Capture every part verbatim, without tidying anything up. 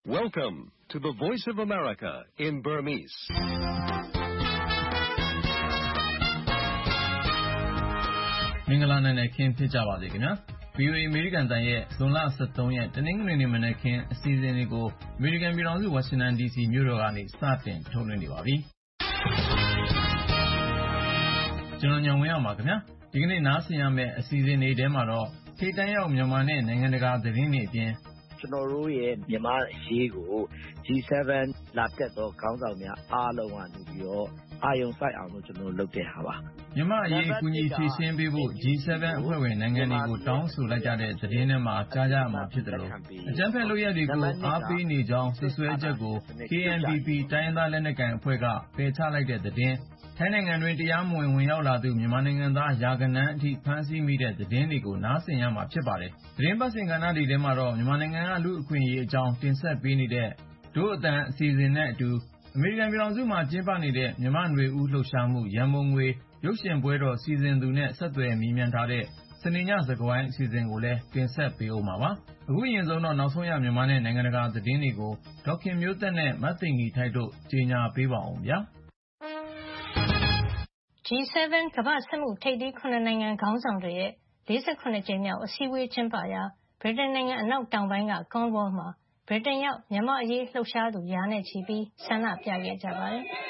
Welcome to the Voice of America in Burmese. ။မင်္ဂလာနံနက်ခင်းဖြစ်ကြပါစေခင်ဗျာ။ ဗွီအိုအေ အမေရိကန်အသံရဲ့ဇွန်လ ၁၃ ရက်တနင်္ဂနွေနေ့မနက်ခင်းအစီအစဉ်လေးကိုအမေရိကန်ပြည်ထောင်စုဝါရှင်တန်ဒီစီမြို့တော်ကနေစတင်ထုတ်လွှင့်နေပါပြီ။ကျွန်တော်ညောင်ဝင်းအောင်ပါခင်ဗျာ။ဒီကနေ့နားဆင်ရမယ့်အစီအစဉ်လေးထဲမှာတော့ထိပ်တန်းရောက်မြန်မာနဲ့နိုင်ငံတကာသတင်းတွေအပြင်ကျွန်တော်တို့ရဲ့မြန်မာရေးကို ဂျီ ဆဗန် လာတက်သောခေါင်းဆောင်များအားလုံးကနေပြီးတော့အာယုံစိုက်အောင်လို့ကျွန်တော်လုပ်တဲ့ဟာပါမြန်မာအရေးကူညီဖြည့်ရှင်းပေးဖို့ ဂျီ ဆဗန် အဖွဲ့ဝင်နိုင်ငံတွေကိုတောင်းဆိုလိုက်ကြတဲ့သတင်းထဲမှာကြားကြရမှာဖြစ်တယ်လို့အကြမ်းဖက်လုပ်ရက်တွေကိုအားပေးနေကြောင်းဆွဆွဲချက်ကို ကေအန်ပီပီ တိုင်းရင်းသားလက်နက်ကိုင်အဖွဲ့ကပယ်ချလိုက်တဲ့သတင်းထိုင်းနိုင်ငံတွင်တရားမဝင်ဝင်ရောက်လာသူမြန်မာနိုင်ငံသားရာဂဏန်းအထိဖမ်းဆီးမိတဲ့သတင်းတွေကိုနားဆင်ရမှာဖြစ်ပါတယ်။သတင်းပတ်စဉ်ကဏ္ဍတွေထဲမှာတော့မြန်မာနိုင်ငံကလူ့အခွင့်အရေးအကြောင်းတင်ဆက်ပေးနေတဲ့ဒို့အသံအစီအစဉ်နဲ့အတူအမေရိကန်ပြည်ထောင်စုမှာကျင်းပနေတဲ့မြန်မာ့နွေဦးလှုပ်ရှားမှုရန်ပုံငွေရုပ်ရှင်ပွဲတော်စီစဉ်သူနဲ့ဆက်သွယ်မေးမြန်းထားတဲ့စနေညစကားဝိုင်းအစီအစဉ်ကိုလည်းတင်ဆက်ပေးဦးမှာပါ။အခုရင်ဆုံးတော့နောက်ဆုံးရမြန်မာနဲ့နိုင်ငံတကာသတင်းတွေကိုဒေါက်ခင်မျိုးသက်နဲ့မသိင်္ဂီထိုက်တို့ကြေညာပေးပါအောင်ဗျာ။ဂျီ ဆဗန် ကမ္ဘာ့စက်မှုထိပ်သီး ၇ နိုင်ငံခေါင်းဆောင်တွေရဲ့ ၄၇ ကြိမ်မြောက်အစည်းအဝေးကျင်းပရာဗြိတိန်နိုင်ငံအနောက်တောင်ပိုင်းက Cornwall မှာဗြိတိန်ရောက်မြန်မာ့အရေးလှုပ်ရှားသူရာနဲ့ချီပြီးဆန္ဒပြခဲ့ကြပါတယ်။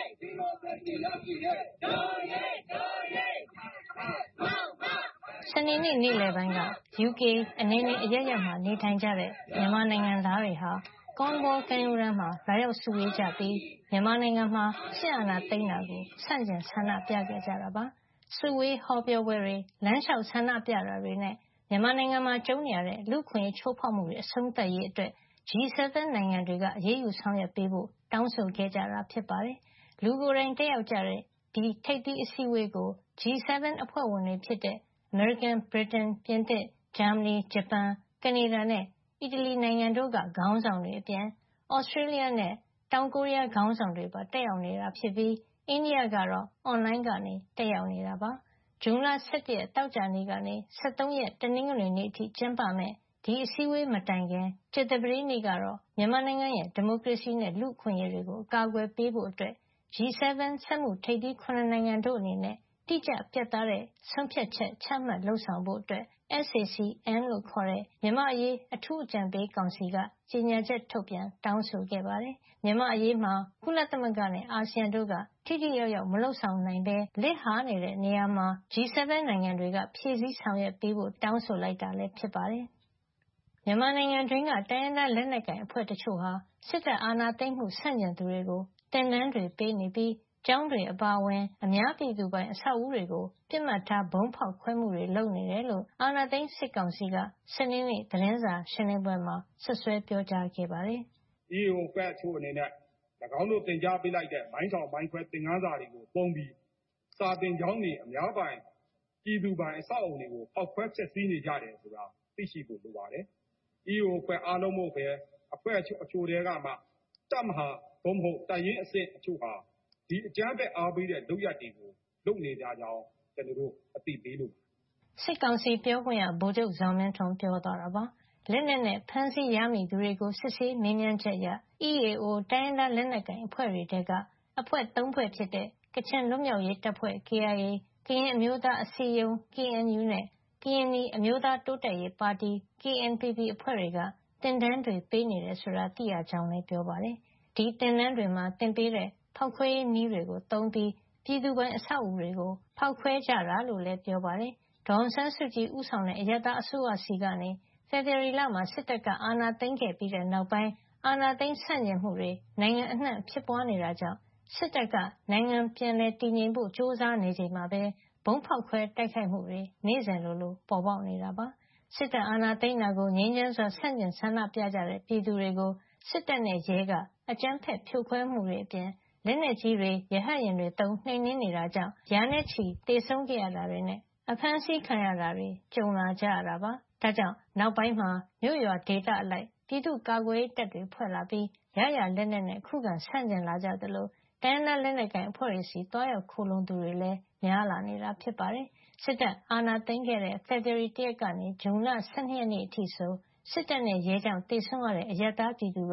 စနေနေ့နေ့လယ်ပိုင်းက ယူကေအနယ်နယ်အရပ်ရပ်မှာနေထိုင်ကြတဲ့မြန်မာနိုင်ငံသားတွေဟာ Cornwall ကမ်းရိုးတန်းမှာလာရောက်စုဝေးကြပြီးမြန်မာနိုင်ငံမှာစစ်အာဏာသိမ်းတာကိုဆန့်ကျင်ဆန္ဒပြခဲ့ကြတာပါ။စုဝေးဟောပြောပွဲတွေလမ်းလျှောက်ဆန္ဒပြတာတွေနဲ့မြန်မာနိုင်ငံမှာကြုံနေရတဲ့လူ့အခွင့်အရေးချိုးဖေါက်မှုတွေအဆုံးသတ်ရေးအတွက်ဂျီ ဆဗန် နိုင်ငံတွေကအရေးယူဆောင်ရွက်ပေးဖို့တောင်းဆိုခဲ့ကြတာဖြစ်ပါတယ်။လူကိုယ်တိုင်တက်ရောက်ကြတဲ့ဒီထိပ်သီးအစည်းအဝေးကို ဂျီ ဆဗန် အဖွဲ့ဝင်တွေဖြစ်တဲ့အမေရိကန်၊ဗြိတိန်၊ပြင်သစ်၊ဂျာမနီ၊ဂျပန်၊ကနေဒါနဲ့အီတလီနိုင်ငံတို့ကခေါင်းဆောင်တွေအပြင်သြစတြေးလျနဲ့တောင်ကိုရီးယားခေါင်းဆောင်တွေပါတက်ရောက်နေတာဖြစ်ပြီးအိန္ဒိယကတော့အွန်လိုင်းကနေတက်ရောက်နေတာပါ။ဇွန်လ ၁၁ ရက်သောကြာနေ့ကနေ ၁၃ ရက်တနင်္ဂနွေနေ့အထိကျင်းပမယ့်ဒီအစည်းအဝေးမတိုင်ခင်ကြာသပတေးနေ့ကတော့မြန်မာနိုင်ငံရဲ့ဒီမိုကရေစီနဲ့လူ့အခွင့်အရေးတွေကိုအကာအကွယ်ပေးဖို့အတွက် ဂျီ ဆဗန် စက်မှုထိပ်သီး ၇ နိုင်ငံတို့အနေနဲ့တိကျပြတ်သားတဲ့ဆုံးဖြတ်ချက်ချမှတ်လုပ်ဆောင်ဖို့အတွက် အက်စ အေ စီ အမ် လို့ခေါ်တဲ့မြန်မာ့အရေးအထူးအကြံပေးကောင်စီကကြေညာချက်ထုတ်ပြန်တောင်းဆိုခဲ့ပါတယ်။မြန်မာ့အရေးမှာကုလသမဂ္ဂနဲ့အာဆီယံတို့ကထိထိရောက်ရောက်မလုပ်ဆောင်နိုင်ဘဲလစ်ဟာနေတဲ့နေရာမှာ ဂျီ ဆဗန် နိုင်ငံတွေကဖြည့်ဆည်းဆောင်ရွက်ပေးဖို့တောင်းဆိုလိုက်တာလည်းဖြစ်ပါတယ်။မြန်မာနိုင်ငံတွင်းကတိုင်းရင်းသားလက်နက်ကိုင်အဖွဲ့တချို့ဟာစစ်တပ်အာဏာသိမ်းမှုဆန့်ကျင်သူတွေကိုသင်တန်းတွေပေးနေပြီးကျောင်းတွေအပါအဝင်အများပြည်သူပိုင်အဆောက်အဦတွေကိုပစ်မှတ်ထားဗုံးဖေါက်ခွဲမှုတွေလုပ်နေတယ်လို့အာဏာသိမ်းစစ်ကောင်စီကစနေနေ့သတင်းစာရှင်းလင်းပွဲမှာစွပ်စွဲပြောကြားခဲ့ပါတယ်။ အီ အို အဖွဲ့အချို့အနေနဲ့၎င်းတို့သင်ကြားပေးလိုက်တဲ့မိုင်းဆောင်မိုင်းခွဲသင်ခန်းစာတွေကိုပုံပြီးစာသင်ကျောင်းတွေအများပိုင်ပြည်သူပိုင်အဆောက်အဦတွေကိုဖောက်ခွဲဖျက်ဆီးနေကြတယ်ဆိုတာသိရှိဖို့လိုပါတယ်။ အီ အို အဖွဲ့အားလုံးမို့ပဲအဖွဲ့အချို့အချို့တွေကမှတပ်မဟာသို့မဟုတ်တပ်ရင်းအဆင့်အချို့ဟာဒီအကြမ်းဖက်အားပေးတဲ့လုပ်ရပ်တွေကိုလုပ်နေကြကြောင်းကျွန်တော်တို့အသိပေးလို့စစ်ကောင်စီပြောခွင့်ရဗိုလ်ချုပ်ဇော်မင်းထွန်းပြောသွားတာပါ။လက်နက်နဲ့ဖမ်းဆီးရမိသူတွေကိုစစ်ဆေးမေးမြန်းချက်အရ အီ အေ အို တိုင်းရင်းသားလက်နက်ကိုင်အဖွဲ့တွေထဲကအဖွဲ့သုံးဖွဲ့ဖြစ်တဲ့ကချင်လွတ်မြောက်ရေးတပ်ဖွဲ့ ကေအိုင်အေ ကရင်အမျိုးသားအစည်းအရုံး ကေအန်ယူနဲ့ကရင်နီအမျိုးသားတိုးတက်ရေးပါတီ ကေအန်ပီပီ အဖွဲ့တွေကသင်တန်းတွေပေးနေတယ်ဆိုတာသိရကြောင်းလည်းပြောပါတယ်။ဒီသင်တန်းတွေမှာသင်ပေးတဲ့ဖေါက်ခွဲရေးနည်းတွေကိုသုံးပြီးပြည်သူပိုင်အဆောက်အဦတွေကိုဖေါက်ခွဲကြတာလို့လည်းပြောပါတယ်။ဒေါ်အောင်ဆန်းစုကြည်ဦးဆောင်တဲ့အရပ်သားအစိုးရဆီကနေဖေဖေါ်ဝါရီလမှာစစ်တပ်ကအာဏာသိမ်းခဲ့ပြီးတဲ့နောက်ပိုင်းအာဏာသိမ်းဆန့်ကျင်မှုတွေနိုင်ငံအနှံ့ဖြစ်ပွါးနေတာကြောင့်စစ်တပ်ကနိုင်ငံပြန်လည်တည်ငြိမ်ဖို့ကြိုးစားနေချိန်မှာပဲဗုံးဖေါက်ခွဲတိုက်ခိုက်မှုတွေနေ့စဉ်လိုလိုပေါ်ပေါက်နေတာပါ။စစ်တပ်အာဏာသိမ်းတာကိုငြိမ်းချမ်းစွာဆန့်ကျင်ဆန္ဒပြကြတဲ့ပြည်သူတွေကိုစစ်တပ်နဲ့ရဲကအကြမ်းဖက်ဖြိုခွဲမှုတွေအပြင်လက်နက်ကြီးတွေရဟတ်ယာဉ်တွေသုံးနှိမ်နင်းနေတာကြောင့်ရာနဲ့ချီသေဆုံးခဲ့ရတာတွေနဲ့အဖမ်းဆီးခံရတာတွေကြုံလာကြရတာပါ။ဒါကြောင့်နောက်ပိုင်းမှာမြို့ရွာဒေသအလိုက်ပြည်သူ့ကာကွယ်ရေးတပ်တွေဖွဲ့လာပြီးရရာလက်နက်နဲ့ခုခံဆန့်ကျင်လာကြသလိုတိုင်းရင်းသားလက်နက်ကိုင်အဖွဲ့တွေဆီသွားရောက်ခိုလှုံသူတွေလည်းများလာနေတာဖြစ်ပါတယ်။စစ်တပ်အာဏာသိမ်းခဲ့တဲ့ဖေဖေါ်ဝါရီလ ၁ ရက်ကနေဇွန်လ ၁၂ ရက်နေ့အထိဆိုစစ်တပ်နဲ့ရဲကြောင့်သေဆုံးရတဲ့အရပ်သားပြည်သူက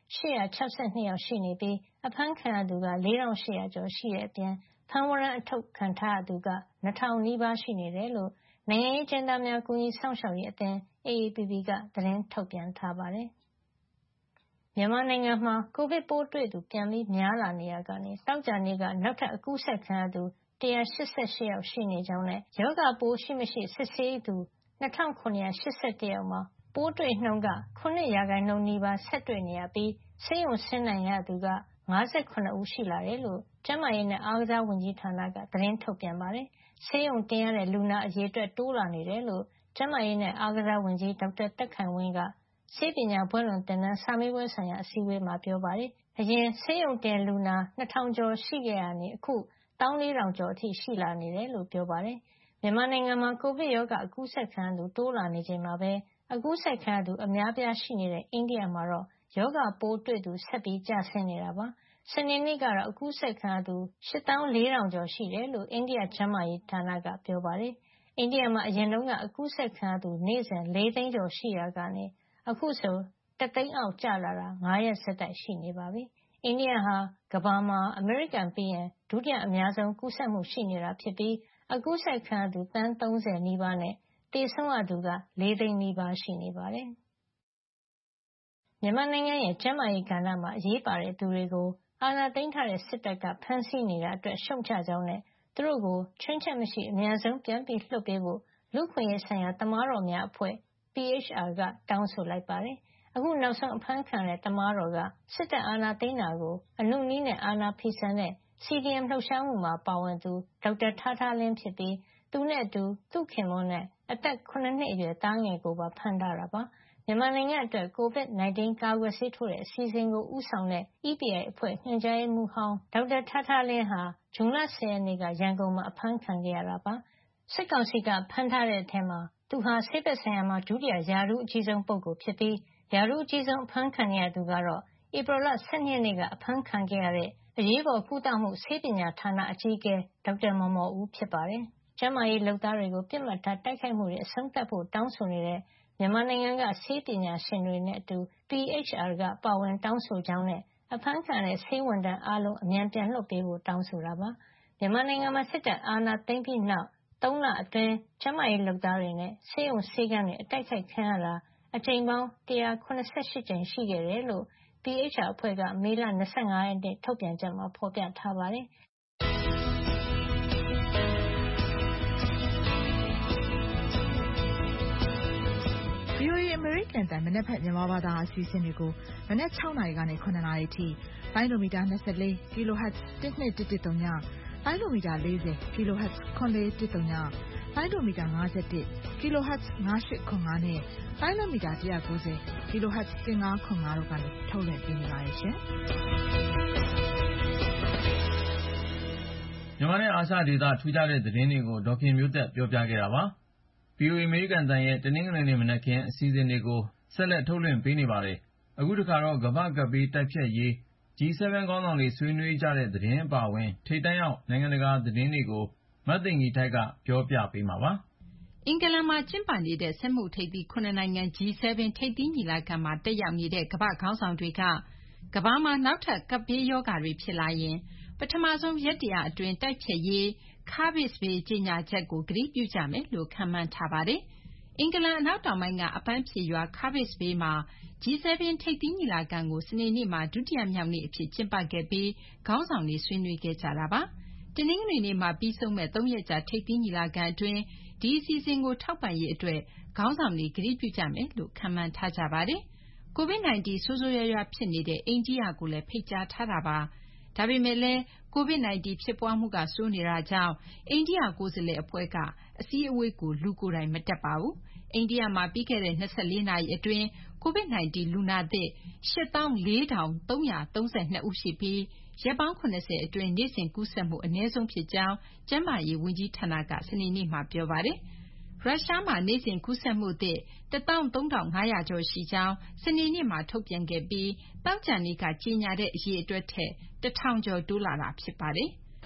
ရှစ်ရာ၆၂ ယောက်ရှိနေပြီးအဖမ်းခံရသူက၄၈၀၀ ကျော်ရှိတဲ့အပြင်ဖမ်းဝရမ်းအထုတ်ခံထားရသူက၂၀၀၀ နီးပါးရှိနေတယ်လို့နိုင်ငံရေးကျဉ်းသားများကူညီစောင့်ရှောက်ရေးအသင်း A A P P ကသတင်းထုတ်ပြန်ထားပါတယ်။မြန်မာနိုင်ငံမှာကိုဗစ်ပိုးတွေ့သူပြန်ပြီးများလာနေရာကနေသောကြာနေ့ကနောက်ထပ်အကူးစက်ခံရသူ၁၈၈ ယောက်ရှိနေကြောင်းနဲ့ရောဂါပိုးရှိမရှိစစ်ဆေးသူ၂၇၈၁ ယောက်မှာပိုးတွေ့နှုန်းက၇ ရာခိုင်နှုန်းနီးပါးဆက်တွေ့နေရပြီးဆေးရုံဆင်းနိုင်ရသူက၅၇ ဦးရှိလာတယ်လို့ကျန်းမာရေးနဲ့အားကစားဝန်ကြီးဌာနကသတင်းထုတ်ပြန်ပါတယ်။ဆေးရုံတင်ရတဲ့လူနာအရေအတွက်တိုးလာနေတယ်လို့ကျန်းမာရေးနဲ့အားကစားဝန်ကြီးဒေါက်တာသက်ခိုင်ဝင်းကဆေးပညာဘွဲ့လွန်သင်တန်းစာမေးပွဲဆိုင်ရာအစည်းအဝေးမှာပြောပါတယ်။အရင်ဆေးရုံတင်လူနာ၂၀၀၀ ကျော်ရှိခဲ့ရတာကနေအခု၁၄၀၀၀ ကျော်အထိရှိလာနေတယ်လို့ပြောပါတယ်။မြန်မာနိုင်ငံမှာကိုဗစ်ရောဂါအကူးစက်ခံရသူတိုးလာနေချိန်မှာပဲအကူးစက်ခံရသူအများပြားရှိနေတဲ့အိန္ဒိယမှာတော့ရောဂါပိုးတွေ့သူဆက်ပြီးကျဆင်းနေတာပါ။စနေနေ့ကတော့အကူးစက်ခံရသူ၈၄၀၀၀ ကျော်ရှိတယ်လို့အိန္ဒိယကျန်းမာရေးဌာနကပြောပါတယ်။အိန္ဒိယမှာအရင်တုန်းကအကူးစက်ခံရသူနေ့စဉ်၄သိန်းကျော်ရှိရာကနေအခုဆိုတသိန်းအောက်ကျလာတာ၅ရက်ဆက်တိုက်ရှိနေပါပြီ။အိန္ဒိယဟာကမ္ဘာမှာအမေရိကန်ပြီးရင်ဒုတိယအများဆုံးကူးစက်မှုရှိနေတာဖြစ်ပြီးအကူးစက်ခံရသူသန်း၃၀နီးပါးနဲ့သေဆုံးရသူက၄သိန်းနီးပါးရှိနေပါတယ်။မြန်မာနိုင်ငံရဲ့ကျန်းမာရေးကဏ္ဍမှာအရေးပါတဲ့သူတွေကိုအာဏာသိမ်းထားတဲ့စစ်တပ်ကဖမ်းဆီးနေတာအတွက်ရှုတ်ချကြောင်းနဲ့သူတို့ကိုချွင်းချက်မရှိအမြန်ဆုံးပြန်ပြီးလွှတ်ပေးဖို့လူ့အခွင့်အရေးဆိုင်ရာသမားတော်များအဖွဲ့ P H R ကတောင်းဆိုလိုက်ပါတယ်။အခုနောက်ဆုံးအဖမ်းခံရတဲ့သမားတော်ကစစ်တပ်အာဏာသိမ်းတာကိုအနုနည်းနဲ့အာဏာဖီဆန်တဲ့ C D M လှုပ်ရှားမှုမှာပါဝင်သူဒေါက်တာထားထားလင်းဖြစ်ပြီးသူနဲ့အတူသူ့ခင်ပွန်းနဲ့အသက်၇နှစ်အရွယ်သားငယ်ကိုပါဖမ်းထားတာပါ။မြန်မာနိုင်ငံအတွက်ကိုဗစ်၁၉ ကာကွယ်ဆေးထိုးတဲ့အစီအစဉ်ကိုဦးဆောင်တဲ့ E P I အဖွဲ့ညွှန်ကြားရေးမှူးဟောင်းဒေါက်တာထားထားလင်းဟာဇွန်လ၁၀ရက်နေ့ကရန်ကုန်မှာအဖမ်းခံခဲ့ရတာပါ။စစ်ကောင်စီကဖမ်းထားတဲ့အထဲမှာသူဟာဆေးဘက်ဆိုင်ရာမှာဒုတိယရာထူးအကြီးဆုံးပုဂ္ဂိုလ်ဖြစ်ပြီးရာထူးအကြီးဆုံးအဖမ်းခံရသူကတော့ဧပြီလ၁၂ရက်နေ့ကအဖမ်းခံခဲ့ရတဲ့အရေးပေါ်ကုသမှုဆေးပညာဌာနအကြီးအကဲဒေါက်တာမော်မော်ဦးဖြစ်ပါတယ်။ကျန်းမာရေးလုပ်သားတွေကိုပြစ်မှတ်ထားတိုက်ခိုက်မှုတွေအဆုံးသတ်ဖို့တောင်းဆိုနေတဲ့မြန်မာနိုင်ငံကဆေးပညာရှင်တွေနဲ့အတူ P H R ကပါဝင်တောင်းဆိုကြောင်းနဲ့အဖမ်းခံရတဲ့ဆေးဝန်ထမ်းအားလုံးအမြန်ပြန်လွှတ်ပေးဖို့တောင်းဆိုတာပါ။မြန်မာနိုင်ငံမှာစစ်တပ်အာဏာသိမ်းပြီးနောက်သုံးလအတွင်းကျန်းမာရေးလုပ်သားတွေနဲ့ဆေးရုံဆေးခန်းတွေအတိုက်ခိုက်ခံရတာအကြိမ်ပေါင်း၁၇၈ကြိမ်ရှိခဲ့တယ်လို့ P H R အဖွဲ့ကမေလ၂၅ရက်နေ့ထုတ်ပြန်ချက်မှာဖော်ပြထားပါတယ်။ V O A အမေရိကန်တန်မနက်ဖြန်မြန်မာဘာသာအစီအစဉ်တွေကိုမနက်၆နာရီကနေ၇နာရီအထိပိုင်းလိုမီတာ၂၄ kHz တစ်နှစ်တစ်တစ်သုံးညပိုင်းလိုမီတာ၄၀ kHz ခွန်လေးတစ်သုံးညပိုင်းလိုမီတာ၅၁ kHz ၅၈ခွန်၅နဲ့ပိုင်းလိုမီတာ၁၉၀ kHz ၁၅ခွန်၅တို့ကနေထုတ်လွှင့်ပေးနေပါတယ်ရှင်။မြန်မာနဲ့အာရှဒေသထူးခြားတဲ့သတင်းတွေကိုဒေါ်ခင်မျိုးသက်ပြောပြခဲ့တာပါ။ V O A အမေရိကန်တန်ရဲ့တနင်္ဂနွေနေ့မနက်ခင်းအစီအစဉ်တွေကိုဆက်လက်ထုတ်လွှင့်ပေးနေပါတယ်။အခုတခါတော့ကမ္ဘာ့ကပ်ဘေးတိုက်ဖျက်ရေး G 7 ခေါင်းဆောင်တွေဆွေးနွေးကြတဲ့သတင်းအပါအဝင်ထိပ်တန်းရောက်နိုင်ငံတကာသတင်းတွေကိုမသိင်္ဂီထိုက်ကပြောပြပေးမှာပါ။အင်္ဂလန်မှာကျင်းပနေတဲ့စက်မှုထိပ်သီး၇နိုင်ငံ G 7 ထိပ်သီးညီလာခံမှာတက်ရောက်နေတဲ့ကမ္ဘာ့ခေါင်းဆောင်တွေကကမ္ဘာမှာနောက်ထပ်ကပ်ဘေးရောဂါတွေဖြစ်လာရင်ပထမဆုံးရက်တရာအတွင်းတိုက်ဖျက်ရေးခါးဘစ်ဘေးကြေညာချက်ကိုကတိပြုကြမယ်လို့ခန့်မှန်းထားပါတယ်။အင်္ဂလန်အနောက်တောင်ပိုင်းကအပန်းဖြေရွာခါးဘစ်ဘေးမှာ G 7 ထိပ်သီးညီလာခံကိုစနေနေ့မှာဒုတိယမြောက်နေ့အဖြစ်ကျင်းပခဲ့ပြီးခေါင်းဆောင်တွေဆွေးနွေးခဲ့ကြတာပါ။တနင်္ဂနွေနေ့မှာပြီးဆုံးမဲ့သုံးရက်ကြာထိပ်သီးညီလာခံအတွင်းဒီအစီအစဉ်ကိုထောက်ပံ့ရေးအတွက်ခေါင်းဆောင်တွေကတိပြုကြမယ်လို့ခန့်မှန်းထားကြပါတယ်။ ကိုဗစ် ၁၉ ဆိုးဆိုးရွားရွားဖြစ်နေတဲ့အိန္ဒိယကိုလည်းဖိတ်ကြားထားတာပါ။ဒါပေမဲ့လည်းကိုဗစ် ၁၉ ဖြစ်ပွားမှုကဆိုးနေတာကြောင့်အိန္ဒိယကိုယ်စားလှယ်အဖွဲ့ကအစည်းအဝေးကိုလူကိုယ်တိုင်မတက်ပါဘူး။အိန္ဒိယမှာပြီးခဲ့တဲ့၂၄နာရီအတွင်းကိုဗစ် ၁၉ လူနာသစ်၈၄,၃၃၂ ဦးရှိပြီးရက်ပေါင်း၇၀အတွင်းနေ့စဉ်ကူးစက်မှုအနည်းဆုံးဖြစ်ကြောင်းကျန်းမာရေးဝန်ကြီးဌာနကစနေနေ့မှာပြောပါတယ်။ရုရှားမှာနေ့စဉ်ကူးစက်မှုသစ်၁၃,၅၀၀ ကျော်ရှိကြောင်းစနေနေ့မှာထုတ်ပြန်ခဲ့ပြီးသောကြာနေ့ကကြေညာတဲ့အရေအတွက်ထက်၁,၀၀၀ ကျော်တိုးလာတာဖြစ်ပါတယ်။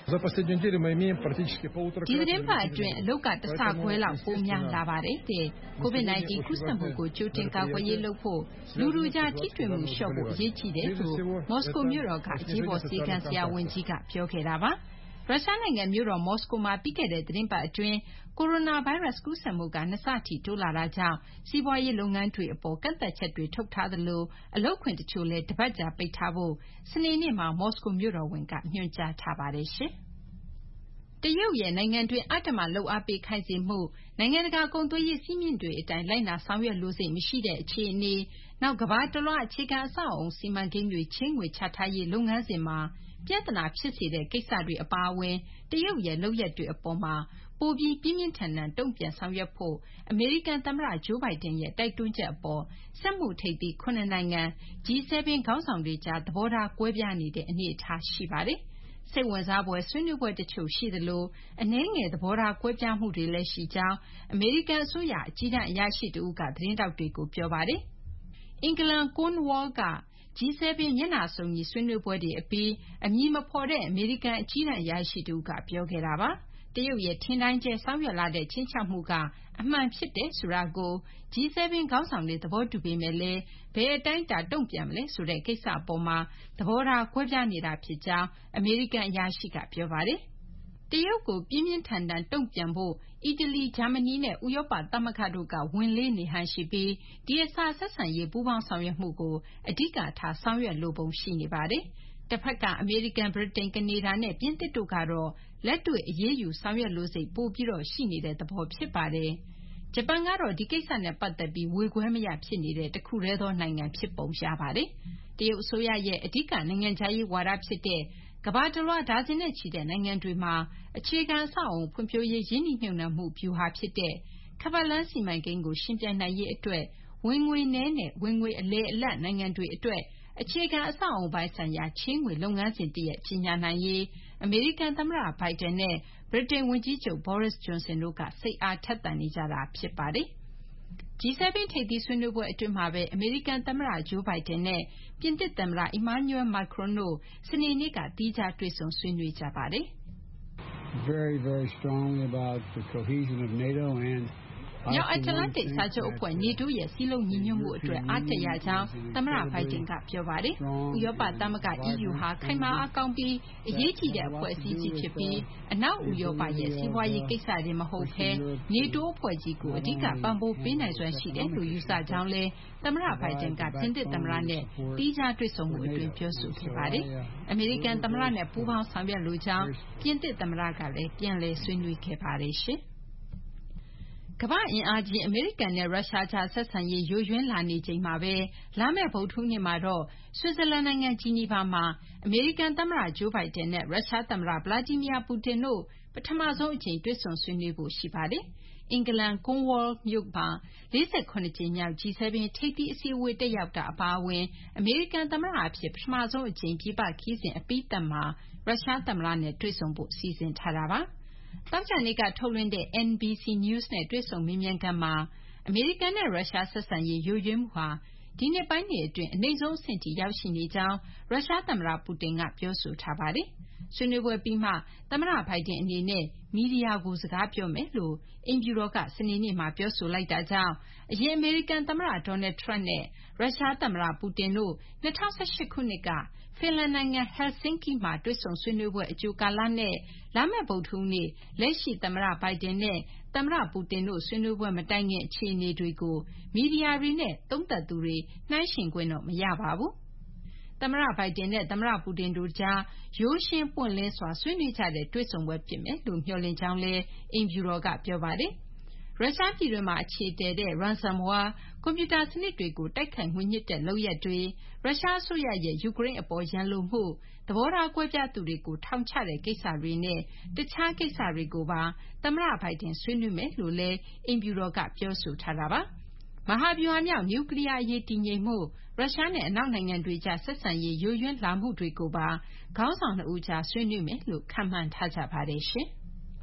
ဒီသတင်းပတ်အတွင်းအလုတ်ကတဆခွဲလောက်ပိုများလာပါတယ်တဲ့ ကိုဗစ် ၁၉ ကူးစက်မှုကိုကြိုတင်ကာကွယ်ရေးလုပ်ဖို့လူလူကြားထိတွေ့မှုလျှော့ဖို့အရေးကြီးတယ်လို့မော်စကိုမြို့တော်ကအရေးပေါ်စေကံဆရာဝန်ကြီးကပြောခဲ့တာပါရုရှားနိုင်ငံမြို့တော်မော်စကိုမှာပြီးခဲ့တဲ့သတင်းပတ်အတွင်းကိုရိုနာဗိုင်းရပ်စ်ကူးစက်မှုကနှစ်ဆထိတိုးလာတာကြောင့်စီးပွားရေးလုပ်ငန်းတွေအပေါ်ကန့်သတ်ချက်တွေထုတ်ထားသလိုအလုပ်ခွင်တချို့လည်းတပတ်ကြာပိတ်ထားဖို့စနေနေ့မှာမော်စကိုမြို့တော်ဝန်ကညွှန်ကြားထားပါတယ်ရှင်တရုတ်ရဲ့နိုင်ငံတွင်းအဓမ္မလုပ်အားပေးခိုင်းစေမှုနိုင်ငံတကာကုန်သွယ်ရေးစည်းမျဉ်းတွေအတိုင်းလိုက်နာဆောင်ရွက်လိုစိတ်မရှိတဲ့အခြေအနေနောက်ကမ္ဘာတလွှားအခြေခံအဆောက်အအုံစီမံကိန်းတွေချေးငွေချထားရေးလုပ်ငန်းစဉ်မှာပြဿနာဖြစ်စေတဲ့ကိစ္စတွေအပါအဝင်တရုတ်ရဲ့လုပ်ရပ်တွေအပေါ်မှာပိုပြီးပြင်းပြင်းထန်ထန်တုံ့ပြန်ဆောင်ရွက်ဖို့အမေရိကန်သမ္မတဂျိုးဘိုင်ဒန်ရဲ့တိုက်တွန်းချက်အပေါ်စက်မှုထိပ်သီးခုနှစ်နိုင်ငံ ဂျီ ဆက်ဗန် ခေါင်းဆောင်တွေကြားသဘောထားကွဲပြားနေတဲ့အနေအထားရှိပါတယ်။စိတ်ဝင်စားဖွယ်ဆွေးနွေးပွဲတချို့ရှိသလိုအနည်းငယ်သဘောထားကွဲပြားမှုတွေလည်းရှိကြောင်းအမေရိကန်အစိုးရအကြီးတန်းအရာရှိတဦးကသတင်းထောက်တွေကိုပြောပါတယ်။အင်္ဂလန် Cornwall ကဂျီ ဆက်ဗန် မျက်နှာစုံညီဆွေးနွေးပွဲတွေအပြီးအမည်မဖော်တဲ့အမေရိကန်အကြီးတန်းအရာရှိတဦးကပြောခဲ့တာပါတရုတ်ရဲ့ထင်တိုင်းကျဲဆောင်ရွက်လာတဲ့ချင်းချောက်မှုကအမှန်ဖြစ်တယ်ဆိုတာကို ဂျီ ဆက်ဗန် ခေါင်းဆောင်တွေသဘောတူပေမဲ့လည်းဘယ်အတိုင်းအတာတုံ့ပြန်မလဲဆိုတဲ့ကိစ္စအပေါ်မှာသဘောထားကွဲပြားနေတာဖြစ်ကြောင်းအမေရိကန်အရာရှိကပြောပါတယ်တရုတ်ကိုပြင်းပြင်းထန်ထန်တုံ့ပြန်ဖို့အီတလီဂျာမနီနဲ့ဥရောပသမဂ္ဂတို့ကဝန်လေးနေဟန်ရှိပြီးဒီအစားဆက်ဆံရေးပူးပေါင်းဆောင်ရွက်မှုကိုအဓိကထားဆောင်ရွက်လိုပုံရှိနေပါတယ်တစ်ဖက်ကအမေရိကန်ဗြိတိန်ကနေဒါနဲ့ပြင်သစ်တို့ကတော့လက်တွေ့အရေးယူဆောင်ရွက်လိုစိတ်ပိုပြီးတော့ရှိနေတဲ့သဘောဖြစ်ပါတယ်ဂျပန်ကတော့ဒီကိစ္စနဲ့ပတ်သက်ပြီးဝေခွဲမရဖြစ်နေတဲ့တခုတည်းသောနိုင်ငံဖြစ်ပုံရပါတယ်တရုတ်အစိုးရရဲ့အဓိကနိုင်ငံခြားရေးဝါဒဖြစ်တဲ့ကမ္ဘာတလွှားဒါဇင်နဲ့ချီတဲ့နိုင်ငံတွေမှာအခြေခံအဆောက်အအုံဖွံ့ဖြိုးရေးရင်းနှီးမြှုပ်နှံမှုဗျူဟာဖြစ်တဲ့ခါးပတ်လမ်းစီမံကိန်းကိုရှင်ပြိုင်နိုင်ရေးအတွက်ဝင်ငွေနည်းနဲ့ဝင်ငွေအလယ်အလတ်နိုင်ငံတွေအတွက်အခြေခံအဆောက်အအုံပိုင်းဆိုင်ရာချေးငွေလုပ်ငန်းစဉ်တရပ်ကြီးညာနိုင်ရေးအမေရိကန်သမ္မတဘိုင်ဒန်နဲ့ဗြိတိန်ဝန်ကြီးချုပ် Boris Johnson တို့ကစိတ်အားထက်သန်နေကြတာဖြစ်ပါတယ်။ ဂျီ ဆက်ဗန် ထိပ်သီးဆွေးနွေးပွဲအတွင်းမှာပဲအမေရိကန်သမ္မတဂျိုးဘိုင်ဒန်နဲ့ပြင်သစ်သမ္မတ Emmanuel Macron တို့စနေနေ့ကသီးခြားတွေ့ဆုံဆွေးနွေးကြပါတယ်။ Very, very strongly about the cohesion of NATO and မြောက်အတ္တလန္တိတ်စာချုပ်အဖွဲ့ NATO ရဲ့စည်းလုံးညီညွတ်မှုအတွက်အားတက်ရကြောင်းသမ္မတဘိုင်ဒန်ကပြောပါတယ်။ဥရောပသမဂ္ဂ အီးယူ ဟာခိုင်မာအားကောင်းပြီးအရေးကြီးတဲ့အဖွဲ့အစည်းကြီးဖြစ်ပြီးအနောက်ဥရောပရဲ့စီးပွားရေးကိစ္စတွေမဟုတ်ဘဲ NATO အဖွဲ့ကြီးကိုအဓိကပံ့ပိုးပေးနိုင်စွမ်းရှိတယ်လို့ယူဆကြောင်းလည်းသမ္မတဘိုင်ဒန်ကပြင်သစ်သမ္မတနဲ့သီးခြားတွေ့ဆုံမှုအတွင်းပြောဆိုခဲ့ပါတယ်။အမေရိကန်သမ္မတနဲ့ပူးပေါင်းဆောင်ရွက်လိုကြောင်းပြင်သစ်သမ္မတကလည်းပြန်လည်ဆွေးနွေးခဲ့ပါတယ်ရှင်။ကမ္ဘာ့အင်အားကြီးအမေရိကန်နဲ့ရုရှားကြားဆက်ဆံရေးယိုယွင်းလာနေချိန်မှာပဲလာမယ့်ဗုဒ္ဓဟူးနေ့မှာတော့ဆွစ်ဇာလန်နိုင်ငံဂျီနီဗာမှာအမေရိကန်သမ္မတဂျိုးဘိုင်ဒန်နဲ့ရုရှားသမ္မတဗလာဒီမီယာပူတင်တို့ပထမဆုံးအကြိမ်တွေ့ဆုံဆွေးနွေးဖို့ရှိပါတယ်။အင်္ဂလန် Cornwall မြို့မှာလေးဆယ့်ခုနှစ်ကြိမ်မြောက် ဂျီ ဆက်ဗန် ထိပ်သီးအစည်းအဝေးတက်ရောက်တာအပါအဝင်အမေရိကန်သမ္မတအဖြစ်ပထမဆုံးအကြိမ်ပြည်ပခရီးစဉ်အပြီးသတ်မှာရုရှားသမ္မတနဲ့တွေ့ဆုံဖို့စီစဉ်ထားတာပါ။သောကြာနေ့ကထုတ်လွှင့်တဲ့ အန် ဘီ စီ News နဲ့တွေ့ဆုံမေးမြန်းခန်းမှာအမေရိကန်နဲ့ရုရှားဆက်ဆံရေးယိုယွင်းမှုဟာဒီနှစ်ပိုင်းတွေအတွင်းအနိမ့်ဆုံးအဆင့်ထိရောက်ရှိနေကြောင်းရုရှားသမ္မတပူတင်ကပြောဆိုထားပါတယ်။ဆွေးနွေးပွဲပြီးမှသမ္မတဘိုင်ဒန်အနေနဲ့မီဒီယာကိုစကားပြောမယ်လို့အိမ်ဖြူတော်ကစနေနေ့မှာပြောဆိုလိုက်တာကြောင့်အရင်အမေရိကန်သမ္မတ Donald Trump နဲ့ရုရှားသမ္မတပူတင်တို့၂၀၁၈ခုနှစ်ကဖင်လန်နိုင်ငံ Helsinki မှာတွေ့ဆုံဆွေးနွေးပွဲအကြိုကာလနဲ့လာမယ့်ဗုဒ္ဓဟူးနေ့လက်ရှိသမ္မတဘိုင်ဒန်နဲ့သမ္မတပူတင်တို့ဆွေးနွေးပွဲမတိုင်ခင်အခြေအနေတွေကိုမီဒီယာတွေနဲ့သုံးသပ်သူတွေနှိုင်းယှဉ်ခွင့်တော့မရပါဘူး။သမ္မတဘိုင်ဒန်နဲ့သမ္မတပူတင်တို့ကြားရိုးရှင်းပွင့်လင်းစွာဆွေးနွေးကြတဲ့တွေ့ဆုံပွဲဖြစ်မယ်လို့မျှော်လင့်ကြောင်းလည်းအိမ်ဖြူတော်ကပြောပါတယ်။ရုရှားပြည်တွင်းမှာအခြေတည်တဲ့ ransomware ကွန်ပျူတာစနစ်တွေကိုတိုက်ခိုက်ငွေညှစ်တဲ့လုပ်ရပ်တွေရုရှားအစိုးရရဲ့ယူကရိန်းအပေါ်ရန်လိုမှုသဘောထားကွဲပြားသူတွေကိုထောင်ချတဲ့ကိစ္စတွေနဲ့တခြားကိစ္စတွေကိုပါသမ္မတဘိုင်ဒန်ဆွေးနွေးမယ်လို့လည်းအိမ်ဖြူတော်ကပြောဆိုထားတာပါ။မဟာဗျူဟာမြောက်နျူကလီးယားအရေးတည်ငြိမ်မှုရုရှားနဲ့အနောက်နိုင်ငံတွေကြားဆက်ဆံရေးယိုယွင်းလာမှုတွေကိုပါခေါင်းဆောင်နှစ်ဦးကြားဆွေးနွေးမယ်လို့ခန့်မှန်းထားကြပါတယ်ရှင်။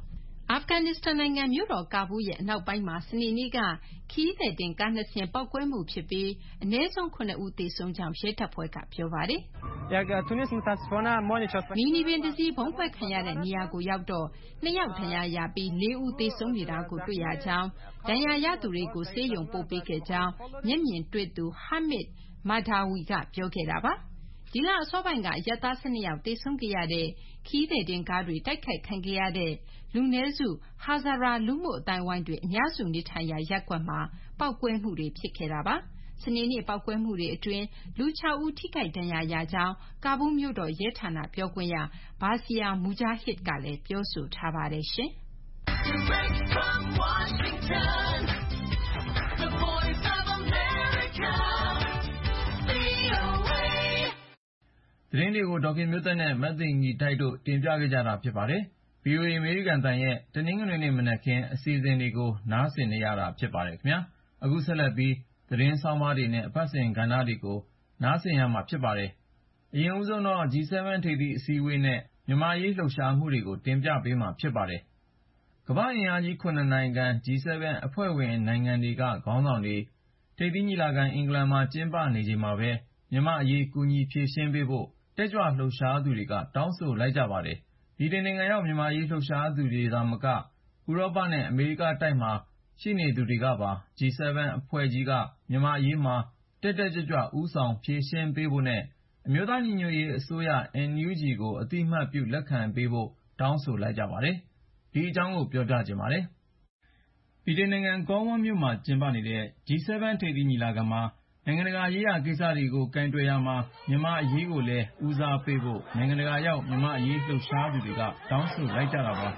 အာဖဂန်နစ္စတန်နိုင်ငံမြို့တော်ကာဘူးရဲ့အနောက်ပိုင်းမှာစနေနေ့ကခရီးသည်တင်ကားနှစ်စင်းပေါက်ကွဲမှုဖြစ်ပြီးအနည်းဆုံးခုနှစ်ဦးသေဆုံးကြောင်းရဲတပ်ဖွဲ့ကပြောပါတယ်။မီနီဗင်တစ်စီးဘုံခွဲခံရတဲ့နေရာကိုရောက်တော့နှစ်ယောက်ဒဏ်ရာရပြီးလေးဦးသေဆုံးနေတာကိုတွေ့ရကြောင်းဒဏ်ရာရသူတွေကိုဆေးရုံပို့ပေးခဲ့ကြောင်းမျက်မြင်တွေ့သူ Hamid Mahdawi ကပြောခဲ့တာပါ။ဒီလအစောပိုင်းကအရပ်သား၁၂ယောက်သေဆုံးခဲ့ရတဲ့ခရီးသည်တင်ကားတွေတိုက်ခိုက်ခံခဲ့ရတဲ့လူနည်းစု Hazara လူမှုအသိုင်းအဝိုင်းတွေအများစုနေထိုင်ရာရပ်ကွက်မှာပေါက်ကွဲမှုတွေဖြစ်ခဲ့တာပါ။စနေနေ့ပေါက်ကွဲမှုတွေအတွင်းလူ၆ဦးထိခိုက်ဒဏ်ရာရကြောင်းကာဘူးမြို့တော်ရဲဌာနပြောခွင့်ရ Basia Mujahid ကလည်းပြောဆိုထားပါတယ်ရှင်။။သတင်းတွေကိုဒေါခင်မျိုးသက်နဲ့မသိင်္ဂီထိုက်တို့တင်ပြခဲ့ကြတာဖြစ်ပါတယ်။ ဗွီအိုအေအမေရိကန်အသံရဲ့တနင်္ဂနွေနေ့မနက်ခင်းအစီအစဉ်တွေကိုနားဆင်နေရတာဖြစ်ပါတယ်ခင်ဗျာ။အခုဆက်လက်ပြီးသတင်းဆောင်းပါးတွေနဲ့အပတ်စဉ်ကဏ္ဍတွေကိုနားဆင်ရမှာဖြစ်ပါတယ်။အရင်ဦးဆုံးတော့ ဂျီ ဆက်ဗန် ထိပ်သီးအစည်းအဝေးနဲ့မြန်မာ့အရေးလှုပ်ရှားမှုတွေကိုတင်ပြပေးမှာဖြစ်ပါတယ်။ကမ္ဘာ့အင်အားကြီး ၇ နိုင်ငံ ဂျီ ဆက်ဗန် အဖွဲ့ဝင်နိုင်ငံတွေကခေါင်းဆောင်တွေထိပ်သီးညီလာခံအင်္ဂလန်မှာကျင်းပနေချိန်မှာပဲမြန်မာ့အရေးကူညီဖြေရှင်းပေးဖို့တက်ကြွလှုပ်ရှားသူတွေကတောင်းဆိုလိုက်ကြပါတယ်။ဗြိတိန်နိုင်ငံရောက်မြန်မာ့အရေးလှုပ်ရှားသူတွေသာမကဥရောပနဲ့အမေရိကတိုက်မှာရှိနေသူတွေကပါ ဂျီ ဆက်ဗန် အဖွဲ့ကြီးကမြန်မာ့အရေးမှာတက်တက်ကြွကြွဦးဆောင်ဖြေရှင်းပေးဖို့နဲ့အမျိုးသားညီညွတ်ရေးအစိုးရ အန် ယူ ဂျီ ကိုအသိအမှတ်ပြုလက်ခံပေးဖို့တောင်းဆိုလိုက်ကြပါတယ်။ ဒီအကြောင်းကိုပြောပြချင်ပါတယ်။ ဗြိတိန်နိုင်ငံ ကော်ဝွန်းမြို့မှာကျင်းပနေတဲ့ ဂျီ ဆက်ဗန် ထိပ်သီးညီလာခံမှာနိုင်ငံတကာရေးရာကိစ္စတွေကိုကိုင်တွယ်ရာမှာမြန်မာ့အရေးကိုလည်းဦးစားပေးဖို့နိုင်ငံတကာရောက်မြန်မာ့အရေးလှုပ်ရှားသူတွေကတောင်းဆိုလိုက်ကြတာပါ။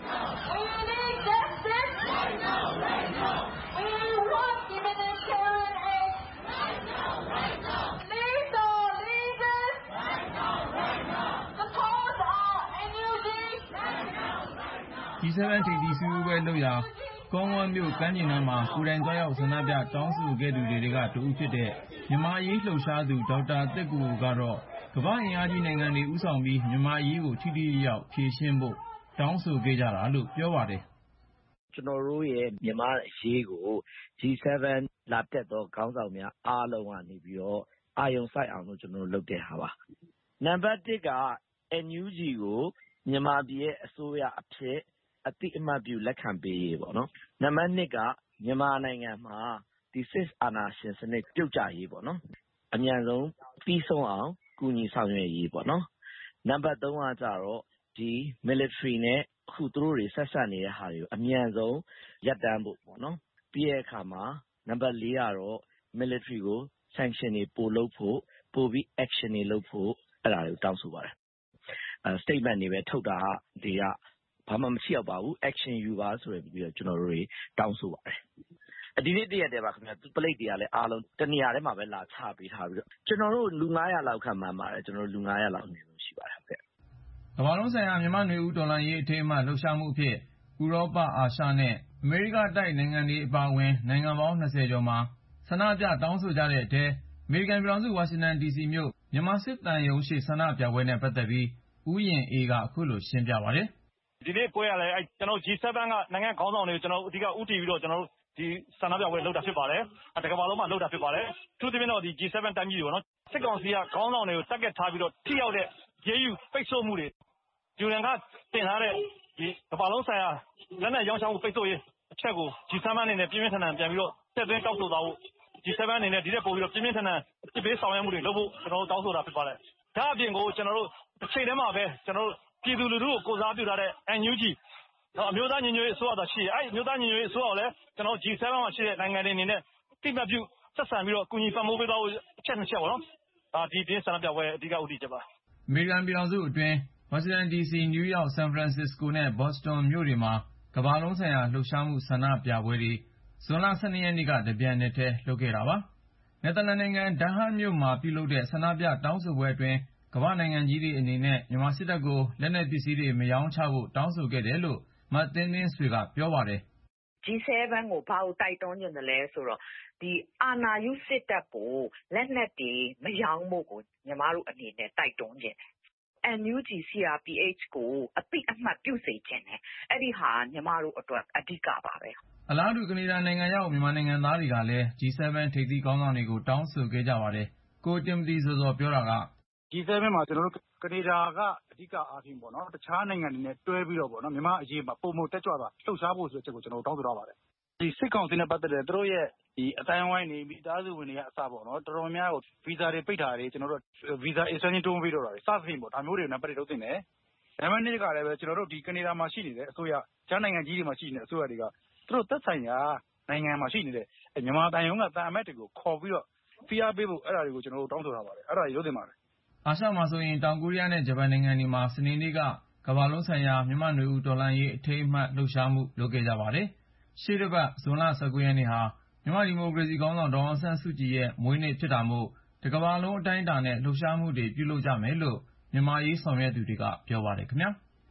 ဂျီ ဆက်ဗန် ထိပ်သီးစည်းဝေးပွဲလုပ်ရာကော်ဝွန်းမြို့ကမ်းခြေနားမှာကိုယ်တိုင်သွားရောက်ဆန္ဒပြတောင်းဆိုခဲ့သူတွေထဲကတဦးဖြစ်တဲ့မြန်မာ့အရေးလှုပ်ရှားသူဒေါက်တာသက်ကိုကိုကတော့ကမ္ဘာ့အင်အားကြီးနိုင်ငံတွေဦးဆောင်ပြီးမြန်မာ့အရေးကိုထိထိရောက်ရောက်ဖြေရှင်းဖို့တောင်းဆိုခဲ့ကြတာလို့ပြောပါတယ်။“ကျနော်တို့ရဲ့မြန်မာ့အရေးကို ဂျီ ဆက်ဗန် လာတက်သောခေါင်းဆောင်များအားလုံးကနေပြီးတော့အာရုံစိုက်အောင်လို့ကျနော်တို့လုပ်တဲ့ဟာပါ။နံပါတ်တစ်က အန် ယူ ဂျီ ကိုမြန်မာပြည်ရဲ့အစိုးရအဖြစ်အသိအမှတ်ပြုလက်ခံပေးရေးပေါ့နော်။နံပါတ်နှစ်ကမြန်မာနိုင်ငံမှာဒီစစ်အာဏာရှင်စနစ်ပြုတ်ကျရေးပေါ့နော်။အမြန်ဆုံးပြီးဆုံးအောင်ကူညီဆောင်ရွက်ရေးပေါ့နော်။နံပါတ်သုံးကကျတော့ဒီ military နဲ့အခုသူတို့တွေဆက်စပ်နေတဲ့ဟာတွေကိုအမြန်ဆုံးရပ်တန့်ဖို့ပေါ့နော်။ပြီးတဲ့အခါမှာနံပါတ်လေးကတော့ military ကို sanction တွေပိုလုပ်ဖို့ပိုပြီး action တွေလုပ်ဖို့အဲ့ဒါတွေကိုတောင်းဆိုပါတယ်။ statement တွေပဲထုတ်တာတွေကဘာမှမထိရောက်ပါဘူး action ယူပါဆိုပြီးတော့ကျနော်တို့တွေတောင်းဆိုပါတယ်။ဒီနေ့တရက်တည်းပါခင်ဗျာပလိတ်တွေကလည်းအားလုံးတနေရာထဲမှာပဲလာချပေးထားပြီးတော့ကျနော်တို့လူငါးရာလောက်ခန့်မှန်းပါတယ်ကျနော်တို့လူငါးရာလောက်နေလို့ရှိပါတယ်ဟုတ်ကဲ့ကမ္ဘာလုံးဆိုင်ရာမြန်မာ့နွေဦးတော်လှန်ရေးအထိမ်းအမှတ်လှုပ်ရှားမှုအဖြစ်ဥရောပအာရှနဲ့အမေရိကတိုက်နိုင်ငံတွေအပါအဝင်နိုင်ငံပေါင်း၂၀ကျော်မှာဆန္ဒပြတောင်းဆိုကြတဲ့အထဲအမေရိကန်ပြည်ထောင်စုဝါရှင်တန်ဒီစီမြို့မြန်မာစစ်သံရုံးရှေ့ဆန္ဒပြပွဲနဲ့ပတ်သက်ပြီးဦးရင်အေးကအခုလိုရှင်းပြပါတယ်။ဒီနေ့ပွဲရလဲကျွန်တော် ဂျီ ဆက်ဗန် ကနိုင်ငံခေါင်းဆောင်တွေကိုကျွန်တော်အဓိကဦးတည်ပြီးတော့ကျွန်တော်ဒီဆန္ဒပြပွဲလုပ်တာဖြစ်ပါတယ်။တကမ္ဘာလုံးမှာလုပ်တာဖြစ်ပါတယ်။သူသဖြင့်တော့ဒီ ဂျီ ဆက်ဗန် တိုင်းပြည်တွေပေါ့နော်စစ်ကောင်စီကခေါင်းဆောင်တွေကို target ထားပြီးတော့ထိရောက်တဲ့ရေးယူပိတ်ဆို့မှုတွေယူနန်ကတင်ထားတဲ့ဒီကမ္ဘာလုံးဆိုင်ရာလက်နက်ရောင်းချမှုပိတ်ဆို့ရေးအချက်ကို ဂျီ ဆက်ဗန် အနေနဲ့ပြင်းပြင်းထန်ထန်ပြန်ပြီးတော့ဆက်သွင်းတောက်ဆိုသွားဖို့ ဂျီ ဆက်ဗန် အနေနဲ့ဒီထက်ပိုပြီးတော့ပြင်းပြင်းထန်ထန်အစ်ပေးဆောင်ရွက်မှုတွေလုပ်ဖို့ကျွန်တော်တို့တောင်းဆိုတာဖြစ်ပါတယ်။ဒါအပြင်ကိုကျွန်တော်တို့တစ်ချိန်တည်းမှာပဲကျွန်တော်တို့ပြည်သူလူထုကိုကိုစားပြုထားတဲ့ အန် ယူ ဂျီ တော့အမျိုးသားညီညွတ်ရေးအစိုးရသာရှိတယ်။အဲ့အမျိုးသားညီညွတ်ရေးအစိုးရကိုလည်းကျွန်တော် ဂျီ ဆက်ဗန် မှာရှိတဲ့နိုင်ငံတွေအနေနဲ့တိမှတ်ပြုဆက်ဆံပြီးတော့ကူညီပံ့ပိုးပေးသွားဖို့အချက်နှစ်ချက်ပေါ့နော်။ဒါဒီဒီဆန္ဒပြပွဲအဓိကဦးတည်ချက်ပါ။အမေရိကန်ပြည်ထောင်စုအတွင်းဝါရှင်တန်ဒီစီနယူးယောက်ဆန်ဖရန်စစ္စကိုနဲ့ဘော့စတွန်မြို့တွေမှာကမ္ဘာလုံးဆိုင်ရာလှုပ်ရှားမှုဆန္ဒပြပွဲတွေဇွန်လ၁၂ရက်နေ့ကတပြိုင်နက်တည်းလုပ်ခဲ့တာပါ။နယ်သာလန်နိုင်ငံဒန်ဟတ်မြို့မှာပြုလုပ်တဲ့ဆန္ဒပြတောင်းဆိုပွဲအတွင်းကမ္ဘာ့နိုင်ငံကြီးတွေအနေနဲ့မြန်မာစစ်တပ်ကိုလက်နက်ပစ္စည်းတွေမရောင်းချဖို့တောင်းဆိုခဲ့တယ်လို့မသင်းသင်းဆွေကပြောပါတယ်။ ဂျီ ဆက်ဗန် ကိုဘာကိုတိုက်တွန်းချင်တယ်လဲဆိုတော့ဒီအာဏာယူစစ်တပ်ကိုလက်နက်တွေမရောင်းဖို့ကိုညီမတို့အနေနဲ့တိုက်တွန်းချင်တယ်အန် ယူ ဂျီ စီ အာร์ ပီ အိတ်ချ် ကိုအသိအမှတ်ပြုစေချင်တယ်အဲ့ဒီဟာညီမတို့အတွက်အဓိကပါပဲအလားတူကနေဒါနိုင်ငံရောက်မြန်မာနိုင်ငံသားတွေကလည်း ဂျီ seven ထိပ်သီးခေါင်းဆောင်တွေကိုတောင်းဆိုခဲ့ကြပါတယ်ကိုတင်မတီစောစောပြောတာကဂျီ seven မှာကျွန်တော်တို့ကနေဒါကအဓိကအားဖြင့်ပေါ့နော်တခြားနိုင်ငံတွေနဲ့တွဲပြီးတော့ပေါ့နော်မြန်မာအရေးမှာပုံမှန်တက်ကြွတာလှုပ်ရှားဖို့ဆိုတဲ့ချက်ကိုကျွန်တော်တို့တောင်းဆိုထားပါတယ်ဒီစစ်ကောင်စီနဲ့ပတ်သက်တဲ့သူတို့ရဲ့ဒီအတိုင်းဝိုင်းနေမိသားစုဝင်တွေကအစပေါ့နော်တော်တော်များကိုဗီဇာတွေပိတ်တာတွေကျွန်တော်တို့ဗီဇာ extension တိုးပြီးတော့တာတွေစသဖြင့်ပေါ့ဒါမျိုးတွေနံပါတ်တွေလုပ်တင်တယ်ဒါမှမဟုတ်နေ့ကလည်းပဲကျွန်တော်တို့ဒီကနေဒါမှာရှိနေတဲ့အစိုးရကျန်းနိုင်ငံကြီးတွေမှာရှိနေတဲ့အစိုးရတွေကသူတို့သက်ဆိုင်ရာနိုင်ငံမှာရှိနေတဲ့မြန်မာတိုင်းရုံးကတာအမတ်တွေကိုခေါ်ပြီးတော့ဖိအားပေးဖို့အဲ့ဒါတွေကိုကျွန်တော်တို့တောင်းဆိုထားပါတယ်အဲ့ဒါတွေလုပ်တင်ပါတယ်အာရှမှာဆိုရင်တောင်ကိုရီးယားနဲ့ဂျပန်နိုင်ငံတွေမှာစနေနေ့ကကမ္ဘာလုံးဆိုင်ရာမြန်မာ့နွေဦးတော်လှန်ရေးအထိမ်းအမှတ်လှုပ်ရှားမှုလုပ်ခဲ့ကြပါတယ်ရှေ့တစ်ပတ်ဇွန်လ၁၉ရက်နေ့ဟာမြန်မာဒီမိုကရေစီခေါင်းဆောင်ဒေါ်အောင်ဆန်းစုကြည်ရဲ့မွေးနေ့ဖြစ်တာမို့တကမ္ဘာလုံးအတိုင်းအတာနဲ့လှုပ်ရှားမှုတွေပြုလုပ်ကြမယ်လို့မြန်မာရေးဆောင်ရွက်သူတွေကပြောပါတယ်ခင်ဗျာ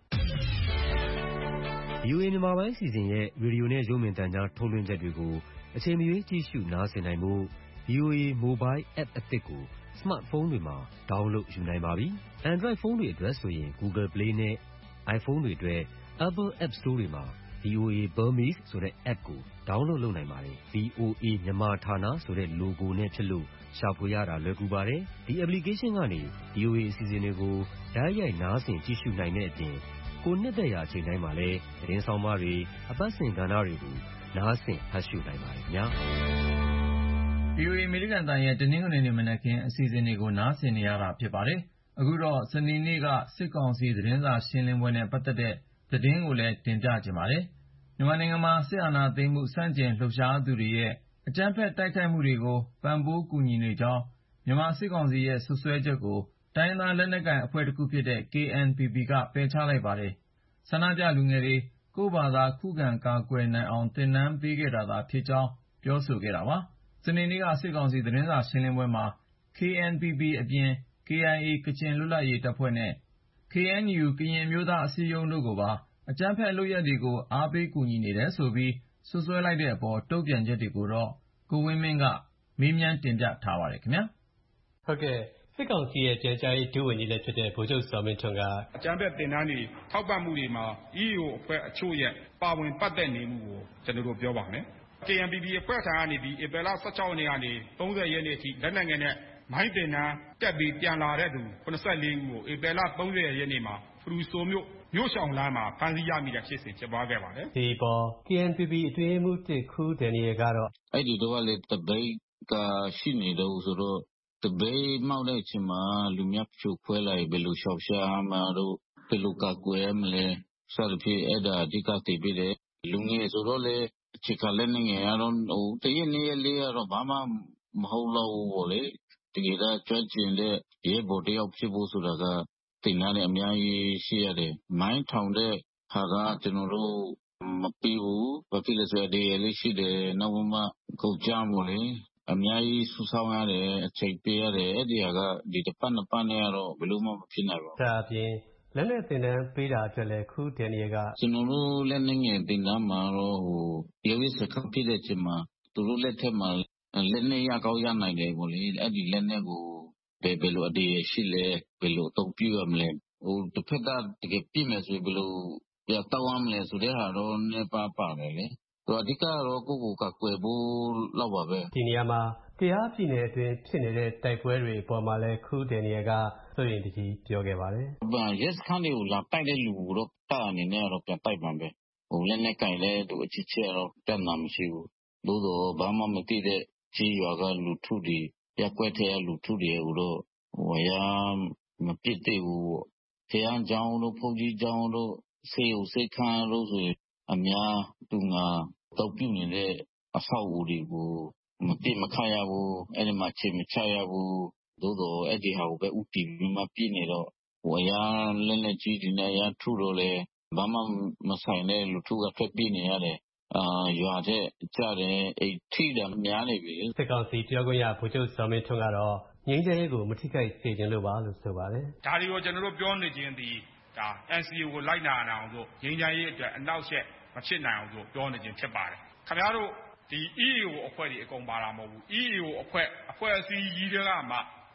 ဗွီအိုအေ မြန်မာပိုင်းအစီအစဉ်ရဲ့ရေဒီယိုနဲ့ရုပ်မြင်သံကြားထုတ်လွှင့်ချက်တွေကိုအချိန်မရွေးကြည့်ရှုနားဆင်နိုင်ဖို့ ဗွီအိုအေ Mobile App အသစ်ကို Smartphone တွေမှာ download ယူနိုင်ပါပြီ။ Android ဖုန်းတွေအတွက်ဆိုရင် Google Play နဲ့ iPhone တွေအတွက် Apple App Store တွေမှာ ဗွီအိုအေ Burmese ဆိုတဲ့ app ကို download လုပ်နိုင်ပါတယ်။ ဗွီအိုအေ မြန်မာဌာနဆိုတဲ့ logo နဲ့ဖြစ်လို့ရှာဖွေရတာလွယ်ကူပါတယ်။ဒီ application ကနေ ဗွီအိုအေအစီအစဉ်တွေကိုတိုက်ရိုက်နားဆင်ကြည့်ရှုနိုင်တဲ့အပြင်ကိုနှစ်သက်ရာအချိန်တိုင်းမှာလည်းသတင်းဆောင်မတွေအပတ်စဉ်ကဏ္ဍတွေကိုနားဆင်ဖတ်ရှုနိုင်ပါတယ်ခင်ဗျာ။ ဗွီအိုအေအမေရိကန်အသံရဲ့တနင်္ဂနွေနေ့မနက်ခင်းအစီအစဉ်တွေကိုနားဆင်နေရတာဖြစ်ပါတယ်။အခုတော့စနေနေ့ကစစ်ကောင်စီသတင်းစာရှင်းလင်းပွဲနဲ့ပတ်သက်တဲ့သတင်းကိုလည်းတင်ပြချင်ပါတယ်။မြန်မာနိုင်ငံမှာစစ်အာဏာသိမ်းမှုဆန့်ကျင်လှုပ်ရှားသူတွေရဲ့အကြမ်းဖက်တိုက်ခိုက်မှုတွေကိုပံ့ပိုးကူညီနေကြောင်းမြန်မာစစ်ကောင်စီရဲ့စွပ်စွဲချက်ကိုတိုင်းရင်းသားလက်နက်ကိုင်အဖွဲ့တစ်ခုဖြစ်တဲ့ ကေအန်ပီပီ ကပယ်ချလိုက်ပါတယ်။ဆန္ဒပြလူငယ်တွေကိုယ့်ဘာသာခုခံကာကွယ်နိုင်အောင်သင်တန်းပေးခဲ့တာသာဖြစ်ကြောင်းပြောဆိုခဲ့တာပါ။စနေနေ့ကစစ်ကောင်စီသတင်းစာရှင်းလင်းပွဲမှာ ကေအန်ပီပီ အပြင် ကေအိုင်အေ ကချင်လွတ်လပ်ရေးတပ်ဖွဲ့နဲ့ ကေအန်ယူ ကရင်အမျိုးသားအစည်းအရုံးတို့ကိုပါအကြမ်းဖက်လုပ်ရပ်တွေကိုအားပေးကူညီနေတယ်ဆိုပြီးစွပ်စွဲလိုက်တဲ့အပေါ်တုံ့ပြန်ချက်တွေကိုတော့ကိုဝင်းမင်းကမေးမြန်းတင်ပြထားပါတယ်ခင်ဗျာ။ဟုတ်ကဲ့စစ်ကောင်စီရဲ့ပြန်ကြားရေးဒုဝန်ကြီးလည်းဖြစ်တဲ့ဗိုလ်ချုပ်ဇော်မင်းထွန်းကအကြမ်းဖက်တင်တန်းတွေထောက်ပံ့မှုတွေမှာ အီးယူ အဖွဲ့အချို့ရဲ့ပါဝင်ပတ်သက်နေမှုကိုကျွန်တော်တို့ပြောပါမယ်။ ကေအန်ပီပီ အဖွဲ့ထံကနေပြီးဧပြီလ၁၆ရက်နေ့ကနေ၃၀ရက်နေ့အထိလက်နက်ငယ်နဲ့မိုင်းတင်တန်းတက်ပြီးပြန်လာတဲ့သူ၇၄ဦးကိုဧပြီလ၃၀ရက်နေ့မှာဖရူဆိုမြို့မြို့ရှောင်လမ်းမှာဖမ်းဆီးရမိတဲ့ဖြစ်စဉ်ဖြစ်ပွားခဲ့ပါတယ်။ဒီပေါ် ကေအန်ပီပီ အတွင်းရေးမှူးတစ်ခူးဒယ်နီယယ်ကတော့အဲ့ဒီတော့လေတပိတ်ကရှိနေတော့ဆိုတော့တပိတ်မှောက်တဲ့အချိန်မှာလူများဖြိုခွဲလိုက်ဘယ်လိုရှောင်ရှားမှာတော့ဘယ်လိုကာကွယ်မလဲစသဖြင့်အဲ့ဒါအဓိကတည်ပြီးတယ်လူငယ်ဆိုတော့လေအခြေခံလက်ငယ်ကတော့ဟိုတရက်နေ့ရက်လေးကတော့ဘာမှမဟုတ်တော့ဘူးပေါ့လေတကယ်တော့ကြွကျင်တဲ့ရဲဘော်တယောက်ဖြစ်ဖို့ဆိုတာကတင်ရတဲ့အများကြီးရှိရတယ်မိုင်းထောင်တဲ့ဟာကကျွန်တော်တို့မပြီးဘူးဘာဖြစ်လဲဆိုတော့ဒီလေးရှိတယ်နောက်မှကုန်ကြမို့လေအများကြီးဆူဆောင်းရတယ်အချိန်ပေးရတယ်အဲ့ဒီဟာကဒီတစ်ပတ်နှစ်ပတ်နဲ့ကတော့ဘယ်လို့မှမဖြစ်နိုင်ပါဘူးဒါအပြင်လက်နက်တင်တန်းပေးတာအတွက်လည်းခူးဒယ်နီယယ်ကကျွန်တော်တို့လက်နက်ငယ်တင်တန်းမှာတော့ဟိုရုပ်ရည်စကားဖြစ်တဲ့အချိန်မှာသူတို့လက်ထက်မှာလက်နက်ရကောက်ရနိုင်တယ်ပေါ့လေအဲ့ဒီလက်နက်ကိုဘယ်ဘယ်လိုအတည်ရှိလဲဘယ်လိုအသုံးပြုရမလဲဟိုတစ်ဖက်ကတကယ်ပြည့်မယ်ဆိုရင်ဘယ်လိုပြတောင်းရမလဲဆိုတဲ့ဟာတော့နည်းပါးပါတယ်လေသူအဓိကတော့ကိုယ့်ကိုယ်ကကွယ်ဖို့လောက်ပါပဲဒီနေရာမှာတရားပြည်နယ်အတွင်းဖြစ်နေတဲ့တိုက်ပွဲတွေအပေါ်မှာလဲခူးဒယ်နီယယ်ကဆိုရင်တကြီးပြောခဲ့ပါတယ်။ဘာရက်စခန်းတွေကိုလာတိုက်တဲ့လူတော့တာအနေနဲ့တော့ပြန်တိုက်ပါပဲ။ဟိုလက်နဲ့ကင်လဲသူအချစ်ချစ်တော့ပြန်နာမရှိဘူး။သို့တော့ဘာမှမသိတဲ့ကြီးရွာကလူထုတွေရက်ွက်တဲ့လူထုတွေဟိုတော့ဟိုရမပြစ်သေးဘူးပေါ့။တရားကြောင်းတို့ဖုန်ကြီးကြောင်းတို့စေုံစိတ်ခမ်းလို့ဆိုရင်အများသူငါတောက်ပြနေတဲ့အဆောက်အဦတွေကိုမပြစ်မခရဘူးအဲ့ဒီမှာချိန်မချရဘူးသို့တော့အဲ့ဒီဟာကိုပဲဥတီပြီးမှပြည့်နေတော့ဟိုအရာလက်လက်ကြီးဒီနေရာထုတော့လေဘာမှမဆိုင်တဲ့လူထုကထွက်ပြေးနေရတယ်အာရွာတဲ့ကြားတယ်အိတ်ထိတယ်များနေပြီစစ်ကောင်စီပြောခွင့်ရဗိုလ်ချုပ်ဇော်မင်းထွန်းကတော့ငြိမ်းချမ်းရေးကိုမထိခိုက်စေချင်လို့ပါလို့ဆိုပါတယ်ဒါတွေကိုကျွန်တော်တို့ပြောနေခြင်းဒီဒါ အန် စီ အေ ကိုလိုက်နာအောင်ဆိုငြိမ်းချမ်းရေးအတွက်အနောက်ရှက်မဖြစ်နိုင်အောင်ဆိုပြောနေခြင်းဖြစ်ပါတယ်ခင်ဗျားတို့ဒီ အီးယူ အဖွဲ့တွေအကုန်ပါတာမဟုတ်ဘူး အီးယူ အဖွဲ့အဖွဲ့အစည်းကြီးတွေကမှ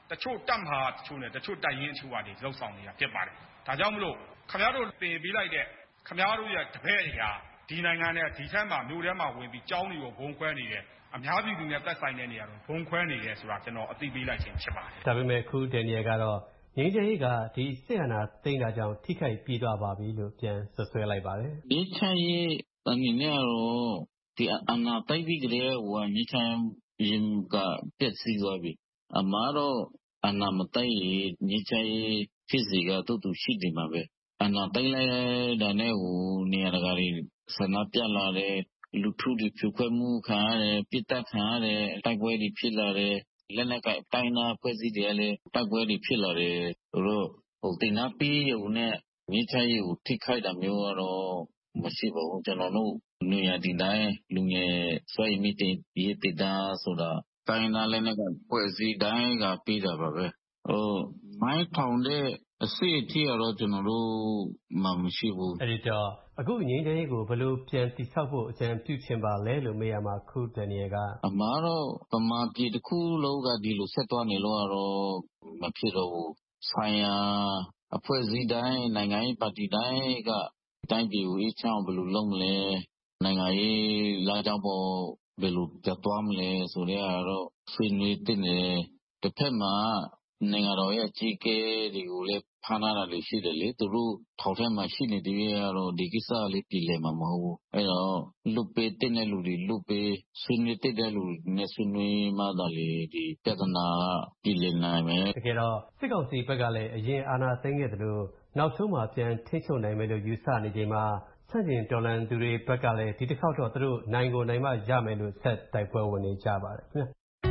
တချို့တပ်မဟာတချို့နဲ့တချို့တိုက်ရင်းအချို့ကနေလှုပ်ဆောင်နေတာဖြစ်ပါတယ်ဒါကြောင့်မလို့ခင်ဗျားတို့တင်ပေးလိုက်တဲ့ခင်ဗျားတို့ရဲ့တပည့်အရာဒီနိုင်ငံနဲ့ဒီထက်မှမြို့ထဲမှာဝင်ပြီးကြောင်းတွေကိုဘုံခွဲနေတယ်အများပြည်သူနဲ့သက်ဆိုင်တဲ့နေရာတွေဘုံခွဲနေတယ်ဆိုတာကျွန်တော်အသိပေးလိုက်ခြင်းဖြစ်ပါတယ်ဒါပေမဲ့ခုဒန်နီယယ်ကတော့ငြိမ်းချမ်းရေးကဒီစစ်အာဏာသိမ်းတာကြောင့်ထိခိုက်ပြေးသွားပါပြီလို့ပြန်ဆွဆွဲလိုက်ပါတယ်ငြိမ်းချမ်းရေးအနေနဲ့တော့ဒီအာဏာသိမ်းပြီးကြတဲ့ဟိုငြိမ်းချမ်းရေးကပြည့်စည်သွားပြီအမှားတော့အာဏာမသိမ်းရင်ငြိမ်းချမ်းရေးဖြစ်စီကတူတူရှိနေမှာပဲအာဏာသိမ်းလိုက်တဲ့နဲ့ဟိုနေရာတကာတွေဆန္ဒပြလာတဲ့လူထုတွေဖြိုခွဲမှုခံရတယ်ပြစ်ဒဏ်ခံရတယ်တိုက်ပွဲတွေဖြစ်လာတယ်လက်နက်ကိုင်တိုင်းနာဖွဲ့စည်းတယ်လည်းတိုက်ပွဲတွေဖြစ်လာတယ်ဆိုတော့ဟိုတင်နာပြီးရုံနဲ့ငြိမ်းချမ်းရေးကိုထိခိုက်တာမျိုးကတော့မရှိပါဘူးကျွန်တော်တို့နေရာဒီတိုင်းလူငယ်ဆွေးမိတဲ့ဒီတည်တာဆိုတာတိုင်းနာလက်နက်ကိုင်ဖွဲ့စည်းတိုင်းကပြီးတာပါပဲဟိုမိုင်းထောင်တဲ့အစီအထိတော့ကျွန်တော်တို့မှမရှိဘူးအဲ့ဒီတော့အခုငြိမ်းချမ်းရေးကိုဘယ်လိုပြန်တိဆောက်ဖို့အကြံပြုချင်ပါလဲလို့မေးရမှာခုဒန်နီယယ်ကအမှားတော့ပမာပြည်တစ်ခုလုံးကဒီလိုဆက်သွားနေလို့တော့မဖြစ်တော့ဘူးဆိုင်ရာအဖွဲ့အစည်းတိုင်းနိုင်ငံရေးပါတီတိုင်းကတိုင်းပြည်ကိုအချောင်းဘယ်လိုလုပ်မလဲနိုင်ငံရေးလာကြောင်းပေါ်ဘယ်လိုပြတ်သွားမလဲဆိုတော့ဆွေးနွေးတင်တယ်တစ်ဖက်မှာနိုင်ငံတော်ရဲ့အကြီးအကဲတွေကိုလည်းဖမ်းတာလည်းရှိတယ်လေသူတို့ထောင်ထဲမှာရှိနေသေးရတော့ဒီကိစ္စလေးပြည်လည်မှာမဟုတ်ဘူးအဲ့တော့လူပေးတဲ့လူတွေလူပေးဆွေးနွေးတဲ့လူနဲ့ဆွေးနွေးမှသာလေဒီပြဿနာပြည်လည်နိုင်မယ်တကယ်တော့စစ်ကောင်စီဘက်ကလည်းအရင်အာဏာသိမ်းခဲ့တယ်လို့နောက်ဆုံးမှပြန်ထိချုပ်နိုင်မယ်လို့ယူဆနေချိန်မှာဆန့်ကျင်တော်လှန်သူတွေဘက်ကလည်းဒီတစ်ခေါက်တော့သူတို့နိုင်ကိုနိုင်မှရမယ်လို့ဆက်တိုက်ပွဲဝင်နေကြပါတယ်ခင်ဗျာ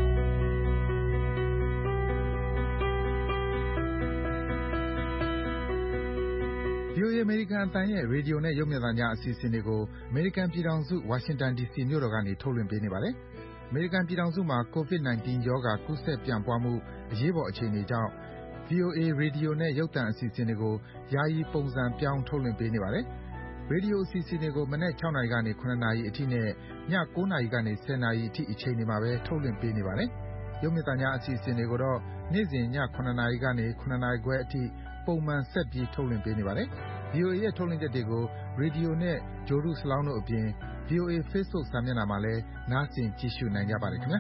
ဗီအိုအေ အမေရိကန်အသံရဲ့ရေဒီယိုနဲ့ရုပ်မြင်သံကြားအစီအစဉ်တွေကိုအမေရိကန်ပြည်ထောင်စုဝါရှင်တန်ဒီစီမြို့တော်ကနေထုတ်လွှင့်ပေးနေပါတယ်။အမေရိကန်ပြည်ထောင်စုမှာ ကိုဗစ် ၁၉ ရောဂါကူးစက်ပြန့်ပွားမှုအရေးပေါ်အခြေအနေကြောင့် ဗီအိုအေ ရေဒီယိုနဲ့ရုပ်သံအစီအစဉ်တွေကိုယာယီပုံစံပြောင်းထုတ်လွှင့်ပေးနေပါတယ်။ရေဒီယိုအစီအစဉ်တွေကိုမနက်၆နာရီကနေ၇နာရီအထိနဲ့ည၉နာရီကနေ၁၀နာရီအထိအချိန်တွေမှာပဲထုတ်လွှင့်ပေးနေပါတယ်။ရုပ်မြင်သံကြားအစီအစဉ်တွေကိုတော့နေ့စဉ်ည၇နာရီကနေ၇နာရီခွဲအထိပုံမှန်ဆက်ပြီးထုတ်လွှင့်ပေးနေပါတယ်။ ဗီအိုအေရဲ့ထုတ်လွှင့်ချက်တွေကိုရေဒီယိုနဲ့ဂြိုလ်တုစလောင်းတို့အပြင် ဗီအိုအေ Facebook စာမျက်နှာမှာလည်းနားဆင်ကြည့်ရှုနိုင်ကြပါတယ်ခင်ဗျာ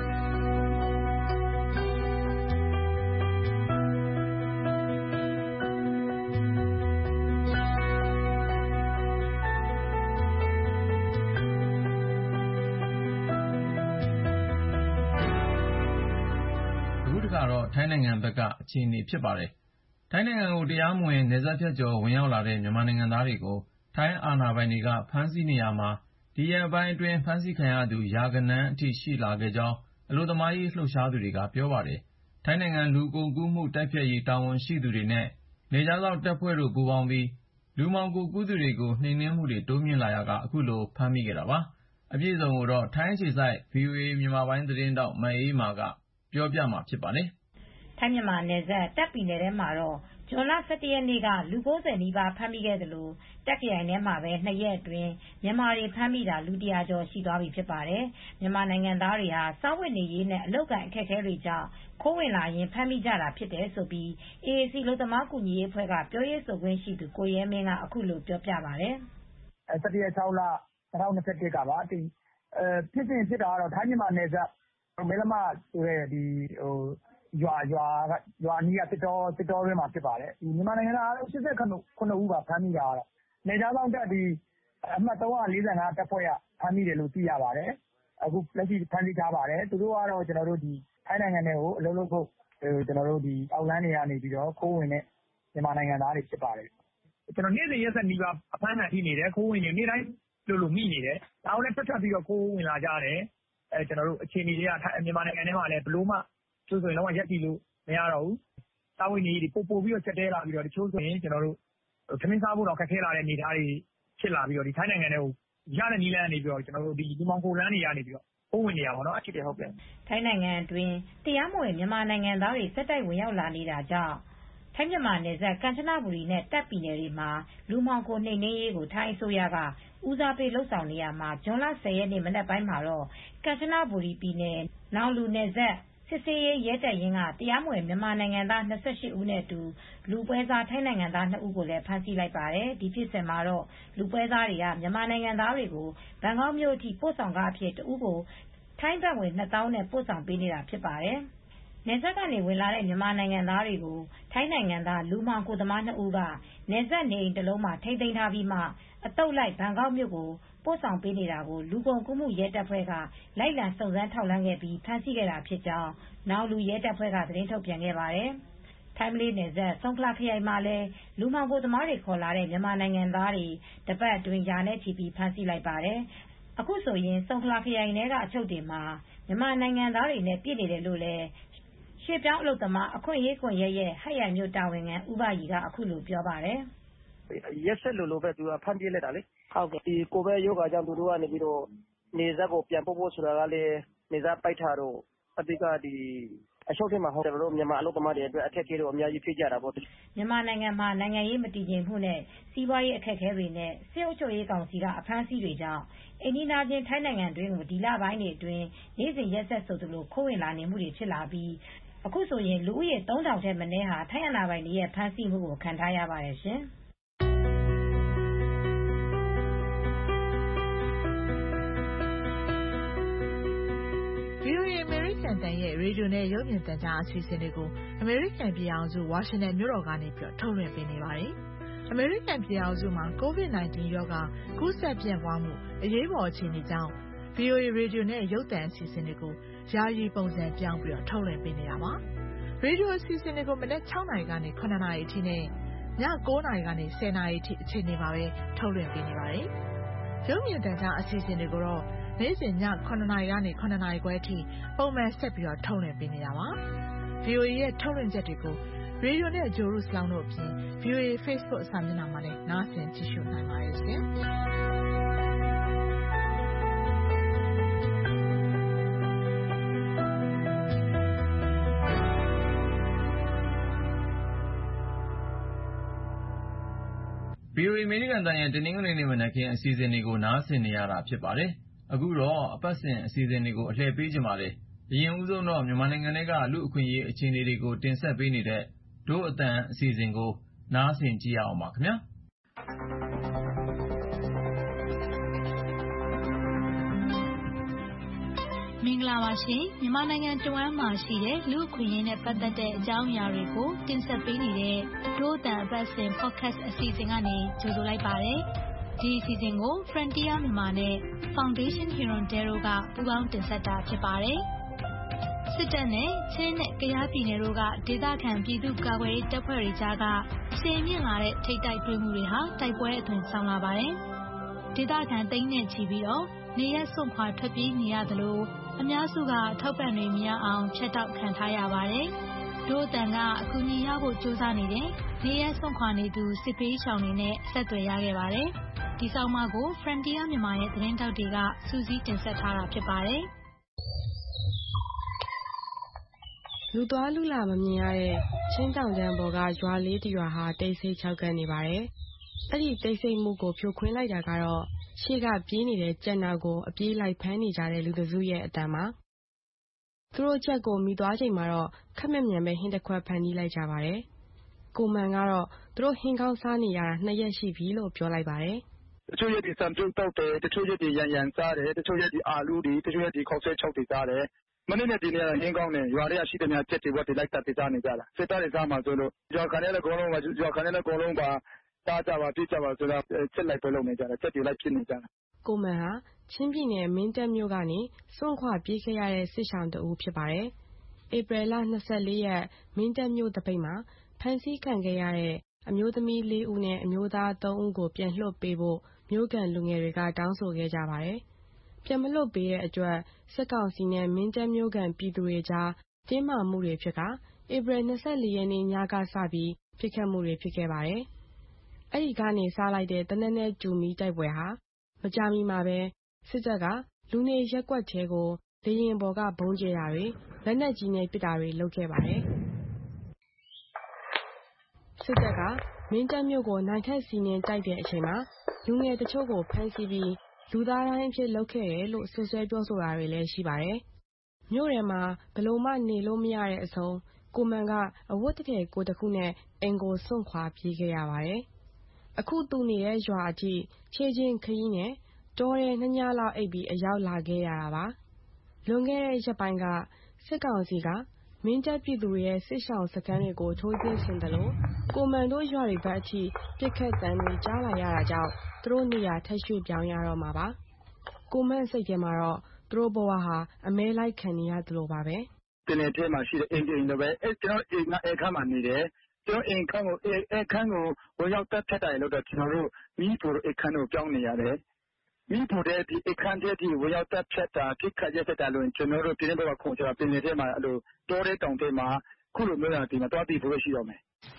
အခုတစ်ခါတော့ထိုင်းနိုင်ငံဘက်ကအခြေအနေဖြစ်ပါတယ်ထိုင်းနိုင်ငံကိုတရားမဝင်နယ်စပ်ဖြတ်ကျော်ဝင်ရောက်လာတဲ့မြန်မာနိုင်ငံသားတွေကိုထိုင်းအာဏာပိုင်တွေကဖမ်းဆီးနေရာမှာဒီရက်ပိုင်းအတွင်းဖမ်းဆီးခံရသူရာဂဏန်းအထိရှိလာခဲ့ကြောင်းအလုပ်သမားရေးလှုပ်ရှားသူတွေကပြောပါတယ်။ထိုင်းနိုင်ငံလူကုန်ကူးမှုတိုက်ဖျက်ရေးတာဝန်ရှိသူတွေနဲ့နယ်ခြားစောင့်တပ်ဖွဲ့တို့ပူးပေါင်းပြီးလူမှောင်ခိုကူးသူတွေကိုနှိမ်နင်းမှုတွေတိုးမြင့်လာရာကအခုလိုဖမ်းမိခဲ့တာပါ။အပြည့်အစုံကိုတော့ထိုင်းအခြေစိုက် ဗီအိုအေ မြန်မာပိုင်းသတင်းထောက်မအေးအေးမာကပြောပြမှာဖြစ်ပါတယ်။ထိုင်းမြန်မာနယ်စပ်တပ်ပြည်နယ်ထဲမှာတော့ဇွန်လ၁၁ရက်နေ့ကလူ၉၀နီးပါးဖမ်းမိခဲ့သလိုတပ်ခရိုင်ထဲမှာပဲနှစ်ရက်အတွင်းမြန်မာတွေဖမ်းမိတာလူ၁၀၀ကျော်ရှိသွားပြီဖြစ်ပါတယ်။မြန်မာနိုင်ငံသားတွေဟာစားဝတ်နေရေးနဲ့အလုပ်ကိုင်အခက်အခဲတွေကြောင့်ခိုးဝင်လာရင်ဖမ်းမိကြတာဖြစ်တယ်လို့ အေအေအေစီ အလုပ်သမားကူညီရေးအဖွဲ့ကပြောရေးဆိုခွင့်ရှိသူကိုရဲမင်းကအခုလိုပြောပြပါတယ်။၁၁ရက်၆လ၂၀၂၁ကပါဖြစ်စဉ်ဖြစ်တာကတော့ထိုင်းမြန်မာနယ်စပ်မဲလမဆိုတဲ့ရွာရွာရွာအနီးကစစ်တောစစ်တောတွင်းမှာဖြစ်ပါတယ်။မြန်မာနိုင်ငံသား၈၇ဦးပါဖမ်းမိတာကတော့နယ်ခြားစောင့်တပ်ဒီအမှတ်၃၄၅တပ်ဖွဲ့ကဖမ်းမိတယ်လို့သိရပါတယ်။အခုလက်ရှိဖမ်းဆီးထားပါတယ်။သူတို့ကတော့ကျွန်တော်တို့ဒီထိုင်းနိုင်ငံထဲကိုအလုပ်လုပ်ဖို့ကျွန်တော်တို့ဒီအောက်လမ်းတွေကနေပြီးတော့ခိုးဝင်တဲ့မြန်မာနိုင်ငံသားတွေဖြစ်ပါတယ်။ကျွန်တော်နေ့စဉ်ရက်ဆက်နီးပါးအဖမ်းခံထိနေတယ်ခိုးဝင်နေနေ့တိုင်းလို့လို့မိနေတယ်။ဒါကိုလည်းဖတ်ဖတ်ပြီးတော့ခိုးဝင်လာကြတယ်။အဲကျွန်တော်တို့အခြေအနေတွေကမြန်မာနိုင်ငံထဲမှာလည်းဘလို့မှကျိုးဆိုရင်တော့ရက်တီလို့မရတော့ဘူး။စာဝင်နေတွေပို့ပို့ပြီးတော့ချက်တဲလာပြီးတော့တချို့ဆိုရင်ကျွန်တော်တို့သမင်းစားဖို့တော့ခက်ခဲလာတဲ့နေသားတွေဖြစ်လာပြီးတော့ဒီထိုင်းနိုင်ငံထဲကိုရတဲ့နီးလန်းနေပြီးတော့ကျွန်တော်တို့ဒီဒီမောင်ကိုလန်းနေရနေပြီးတော့ပုံဝင်နေရပါတော့အဖြစ်တယ်ဟုတ်ကဲ့ထိုင်းနိုင်ငံအတွင်းတရားမဝင်မြန်မာနိုင်ငံသားတွေစက်တိုက်ဝင်ရောက်လာနေတာကြောင့်ထိုင်းမြန်မာနယ်စပ်ကမ်ချနဘူရီနဲ့တပ်ပြည်နယ်တွေမှာလူမှောင်ခိုနှိမ်နင်းရေးကိုထိုင်းအစိုးရကဦးစားပေးလှုပ်ဆောင်နေရမှာဇွန်လ၁၀ရက်နေ့မနက်ပိုင်းမှာတော့ကမ်ချနဘူရီပြည်နယ်နောင်လူနယ်စပ်စစ်ဆေးရေးရဲတပ်ရင်းကတရားမဝင်မြန်မာနိုင်ငံသား၂၈ဦးနဲ့အတူလူပွဲစားထိုင်းနိုင်ငံသား၂ဦးကိုလည်းဖမ်းဆီးလိုက်ပါတယ်။ဒီဖြစ်စဉ်မှာတော့လူပွဲစားတွေကမြန်မာနိုင်ငံသားတွေကိုဘန်ကောက်မြို့အထိပို့ဆောင်ခအဖြစ်တဦးကိုထိုင်းဘတ်ငွေနှစ်သောင်းနဲ့ပို့ဆောင်ပေးနေတာဖြစ်ပါတယ်။နယ်စပ်ကနေဝင်လာတဲ့မြန်မာနိုင်ငံသားတွေကိုထိုင်းနိုင်ငံသားလူမှောင်ခိုသမားနှစ်ဦးကနယ်စပ်နေအိမ်တစ်လုံးမှာထိန်းသိမ်းထားပြီးမှအသုတ်လိုက်ဘန်ကောက်မြို့ကိုပို့ဆောင်ပေးနေတာကိုလူကုန်ကူးမှုရဲတပ်ဖွဲ့ကလိုက်လံစုံစမ်းထောက်လှမ်းခဲ့ပြီးဖမ်းဆီးခဲ့တာဖြစ်ကြောင်းနောက်လူရဲတပ်ဖွဲ့ကသတင်းထုတ်ပြန်ခဲ့ပါတယ်။ထိုင်းမလေးနယ်စပ်ဆုံခလာခရိုင်မှာလည်းလူမှောင်ခိုသမားတွေခေါ်လာတဲ့မြန်မာနိုင်ငံသားတွေတပတ်အတွင်းရာနဲ့ချီပြီးဖမ်းဆီးလိုက်ပါတယ်။အခုဆိုရင်ဆုံခလာခရိုင်ထဲကအချုပ်တွေမှာမြန်မာနိုင်ငံသားတွေနဲ့ပြည့်နေတယ်လို့လည်းရွှေ့ပြောင်းအလုပ်သမားအခွင့်အရေးကွန်ရက်ရဲ့ဟတ်ရိုင်မြို့တာဝန်ခံဦးဘရီကအခုလိုပြောပါတယ်။ရက်ဆက်လိုလိုပဲသူကဖမ်းပြေးလိုက်တာလေဟုတ်ကဲ့ဒီကိုဗစ်ရောဂါကြောင့်သူတို့ကနေပြီးတော့နေဆက်ကိုပြန်ပို့ဖို့ဆိုတာကလည်းနေဆက်ပိုက်ထားတော့အတိကဒီအချုပ်ထဲမှာဟောကျွန်တော်တို့မြန်မာအလုပ်သမားတွေအတွက်အခက်အခဲတွေအများကြီးဖြစ်ကြတာပေါ့မြန်မာနိုင်ငံမှာနိုင်ငံရေးမတည်ငြိမ်မှုနဲ့စီးပွားရေးအခက်အခဲတွေနဲ့စစ်အုပ်ချုပ်ရေးကောင်စီကအဖမ်းဆီးတွေကြောင့်အိန္ဒိယချင်းထိုင်းနိုင်ငံတွင်းကိုဒီလပိုင်းတွေအတွင်းနေ့စဉ်ရက်ဆက်ဆိုသလိုခိုးဝင်လာနေမှုတွေဖြစ်လာပြီးအခုဆိုရင်လူဦးရေသုံးထောင်ထက်မနည်းဟာထိုင်းအာဏာပိုင်တွေရဲ့ဖမ်းဆီးမှုကိုခံထားရပါတယ်ရှင်။ VOA အမေရိကန်တန်ရဲ့ရေဒီယိုနဲ့ရုပ်မြင်သံကြားအစီအစဉ်တွေကိုအမေရိကန်ပြည်အောင်စုဝါရှင်တန်မြို့တော်ကနေပြီးထုတ်လွှင့်ပေးနေပါတယ်။အမေရိကန်ပြည်အောင်စုမှာ ကိုဗစ် ၁၉ ရောဂါကူးစက်ပြန့်ပွားမှုအရေးပေါ်အခြေအနေကြောင့် VOA ရေဒီယိုနဲ့ရုပ်သံအစီအစဉ်တွေကိုယာယီပုံစံပြောင်းပြီးထုတ်လွှင့်ပေးနေတာပါ။ရေဒီယိုအစီအစဉ်တွေကိုမနက်၆နာရီကနေ၇နာရီအထိနဲ့ည၉နာရီကနေ၁၀နာရီအထိအချိန်တွေမှာပဲထုတ်လွှင့်ပေးနေပါတယ်။ရုပ်မြင်သံကြားအစီအစဉ်တွေကိုတော့နေ့စဉ်ည၇နာရီကနေ၇နာရီခွဲအထိပုံမှန်ဆက်ပြီးထုတ်လွှင့်ပေးနေတာပါ။ VOA ရဲ့ထုတ်လွှင့်ချက်တွေကိုရေဒီယိုနဲ့ဂျိုရုစလောင်းတို့အပြင် VOA Facebook စာမျက်နှာမှာလည်းနားဆင်ကြည့်ရှုနိုင်ပါတယ်ရှင်။ VOA အမေရိကန်တန်ရဲ့တနင်္ဂနွေနေ့မနက်ခင်းအစီအစဉ်တွေကိုနားဆင်နေရတာဖြစ်ပါတယ်။အခုတော့အပတ်စဉ်အစီအစဉ်တွေကိုအလှည့်ပေးကြပါမယ်။အရင်ဦးဆုံးတော့မြန်မာနိုင်ငံထဲကလူ့အခွင့်အရေးအခြေအနေတွေကိုတင်ဆက်ပေးနေတဲ့ဒို့အသံအစီအစဉ်ကိုနားဆင်ကြည့်ရအောင်ပါခင်ဗျာ။မင်္ဂလာပါရှင်မြန်မာနိုင်ငံတဝန်းမှာရှိတဲ့လူ့အခွင့်အရေးနဲ့ပတ်သက်တဲ့အကြောင်းအရာတွေကိုတင်ဆက်ပေးနေတဲ့ဒို့အသံအပတ်စဉ် podcast အစီအစဉ်ကနေကြိုဆိုလိုက်ပါတယ်ဒီအစီအစဉ်ကို Frontier မြန်မာနဲ့ Foundation Hirondelle ကပူးပေါင်းတင်ဆက်တာဖြစ်ပါတယ်စစ်တပ်နဲ့ချင်းနဲ့ကယားပြည်နယ်တို့ကဒေသခံပြည်သူ့ကာကွယ်ရေးတပ်ဖွဲ့တွေကြားကရှေ့မြင့်လာတဲ့ထိပ်တိုက်တွေ့မှုတွေဟာတိုက်ပွဲအသွင်ဆောင်လာပါတယ်ဒေသခံသိန်းနဲ့ချီပြီးတော့နေရက်စွန့်ခွာထွက်ပြေးနေရသလိုအများစုကထောက်ပံ့တွေမရအောင်ဖြတ်တောက်ခံထားရပါတယ်။ဒို့အတန်ကအကူအညီရဖို့ကြိုးစားနေတဲ့နေရက်စွန့်ခွာနေသူစစ်ပေးရှောင်တွေနဲ့ဆက်သွယ်ရခဲ့ပါတယ်။ဒီဆောင်မကို Frontier မြန်မာရဲ့သတင်းတောက်တွေကစူးစီးတင်ဆက်ထားတာဖြစ်ပါတယ်။လူသွားလူလာမမြင်ရတဲ့ချင်းတောင်တန်းပေါ်ကရွာလေးတရွာဟာတိတ်ဆိတ်ခြောက်ကပ်နေပါတယ်။အဲ့ဒီတိတ်ဆိတ်မှုကိုဖြိုခွင်းလိုက်တာကတော့ရှေ့ကပြေးနေတဲ့ကြက်နောက်ကိုအပြေးလိုက်ဖမ်းနေကြတဲ့လူတစုရဲ့အတန်ပါသူတို့ကြက်ကိုမိသွားချိန်မှာတော့ခက်မမြန်ပဲဟင်းတစ်ခွက်ဖန်တီးလိုက်ကြပါတယ်ကိုမန်ကတော့သူတို့ဟင်းကောင်းစားနေရတာနှစ်ရက်ရှိပြီလို့ပြောလိုက်ပါတယ်တချို့ရက်ဒီစံပြုတ်တောက်တယ်တချို့ရက်ဒီရန်ရန်စားတယ်တချို့ရက်ဒီအာလူတွေတချို့ရက်ဒီခေါက်ဆွဲချောက်တွေစားတယ်မနေ့နဲ့ဒီနေ့ကဟင်းကောင်းတယ်ရွာတွေကရှိတဲ့များကြက်တွေဝက်တွေလိုက်တက်ပြီးစားနေကြတာစစ်သားတွေစားမှဆိုလို့ရွာခံတဲ့ကောလုံးပါရွာခံတဲ့ကောလုံးပါစားကြပါပြစ်ကြပါဆိုတော့ချက်လိုက်ပဲလုပ်နေကြတာချက်တွေလိုက်ဖြစ်နေကြတာကိုမန်ဟာချင်းပြည်နယ်မင်းတပ်မြို့ကနေစွန့်ခွာပြေးခဲ့ရတဲ့စစ်ဆောင်တဦးဖြစ်ပါတယ်ဧပြီလ၂၄ရက်မင်းတပ်မြို့တပိတ်မှာဖမ်းဆီးခံခဲ့ရတဲ့အမျိုးသမီးလေးဦးနဲ့အမျိုးသားသုံးဦးကိုပြန်လွှတ်ပေးဖို့မြို့ကန်လူငယ်တွေကတောင်းဆိုခဲ့ကြပါတယ်ပြန်မလွတ်ပေးတဲ့အတွက်စစ်ကောင်စီနဲ့မင်းတပ်မြို့ကန်ပြည်သူတွေကြားတင်းမာမှုတွေဖြစ်ကဧပြီ၂၄ရက်နေ့ညကစပြီးဖြစ်ခတ်မှုတွေဖြစ်ခဲ့ပါတယ်အဲ့ဒီကနေစားလိုက်တဲ့တနက်နဲ့ကျူမီတိုက်ပွဲဟာမကြာမီမှာပဲစစ်တပ်ကလူနေရက်ကွက်ထဲကိုလေရင်ပေါ်ကဘုံကျဲတာတွေလက်နက်ကြီးနဲ့ပစ်တာတွေလုပ်ခဲ့ပါတယ်စစ်တပ်ကမင်းတပ်မြို့ကိုနိုင်ထက်စီးနင်းတိုက်တဲ့အချိန်မှာလူငယ်တချို့ကိုဖမ်းဆီးပြီးလူသားတိုင်းအဖြစ်လုပ်ခဲ့တယ်လို့ဆွဆွဲပြောဆိုတာတွေလည်းရှိပါတယ်မြို့ထဲမှာဘယ်လိုမှနေလို့မရတဲ့အဆုံးကိုမန်ကအဝတ်တထည်ကိုယ်တခုနဲ့အိမ်ကိုစွန့်ခွာပြေးခဲ့ရပါတယ်။အခုသူနေတဲ့ရွာအထိခြေချင်းခရီးနဲ့တောထဲနှစ်ညလောက်အိပ်ပြီးအရောက်လာခဲ့ရတာပါ။လွန်ခဲ့တဲ့ရက်ပိုင်းကစစ်ကောင်စီကမင်းတပ်ပြည်သူတွေရဲ့စစ်ရှောင်စခန်းတွေကိုထိုးစစ်ဆင်သလိုကိုမန်တို့ရွာတွေဘက်အထိပစ်ခတ်သံတွေကြားလာရတာကြောင့်သူတို့နေရာထပ်ရွှေ့ပြောင်းရတော့မှာပါ။ကိုမန်စိတ်ထဲမှာတော့သူတို့ဘဝဟာအမဲလိုက်ခံနေရသလိုပါပဲ။ပင်လယ်ထဲမှာရှိတဲ့အိမ်အိမ်တွေပဲအဲကျွန်တော်အိမ်ကအခန်းမှာနေတယ်။ကျွန်တော်အိမ်ခန်းကိုအခန်းကိုဝင်ရောက်တက်ဖြတ်တယ်လို့တော့ကျွန်တော်တို့မိဖို့အခန်းကိုပြောင်းနေရတယ်။မိဖို့တဲ့ဒီအခန်းတဲ့ဒီဝင်ရောက်တက်ဖြတ်တာပြစ်ခတ်ရတဲ့တာလို့ကျွန်တော်တို့ပြည်နေဘက်ခုံချတာပင်လယ်ထဲမှာအဲ့လိုတောတဲ့တောင်ထဲမှာခုလိုမျိုးတာဒီမှာတွားတည်ဖို့ရှိတော့မယ်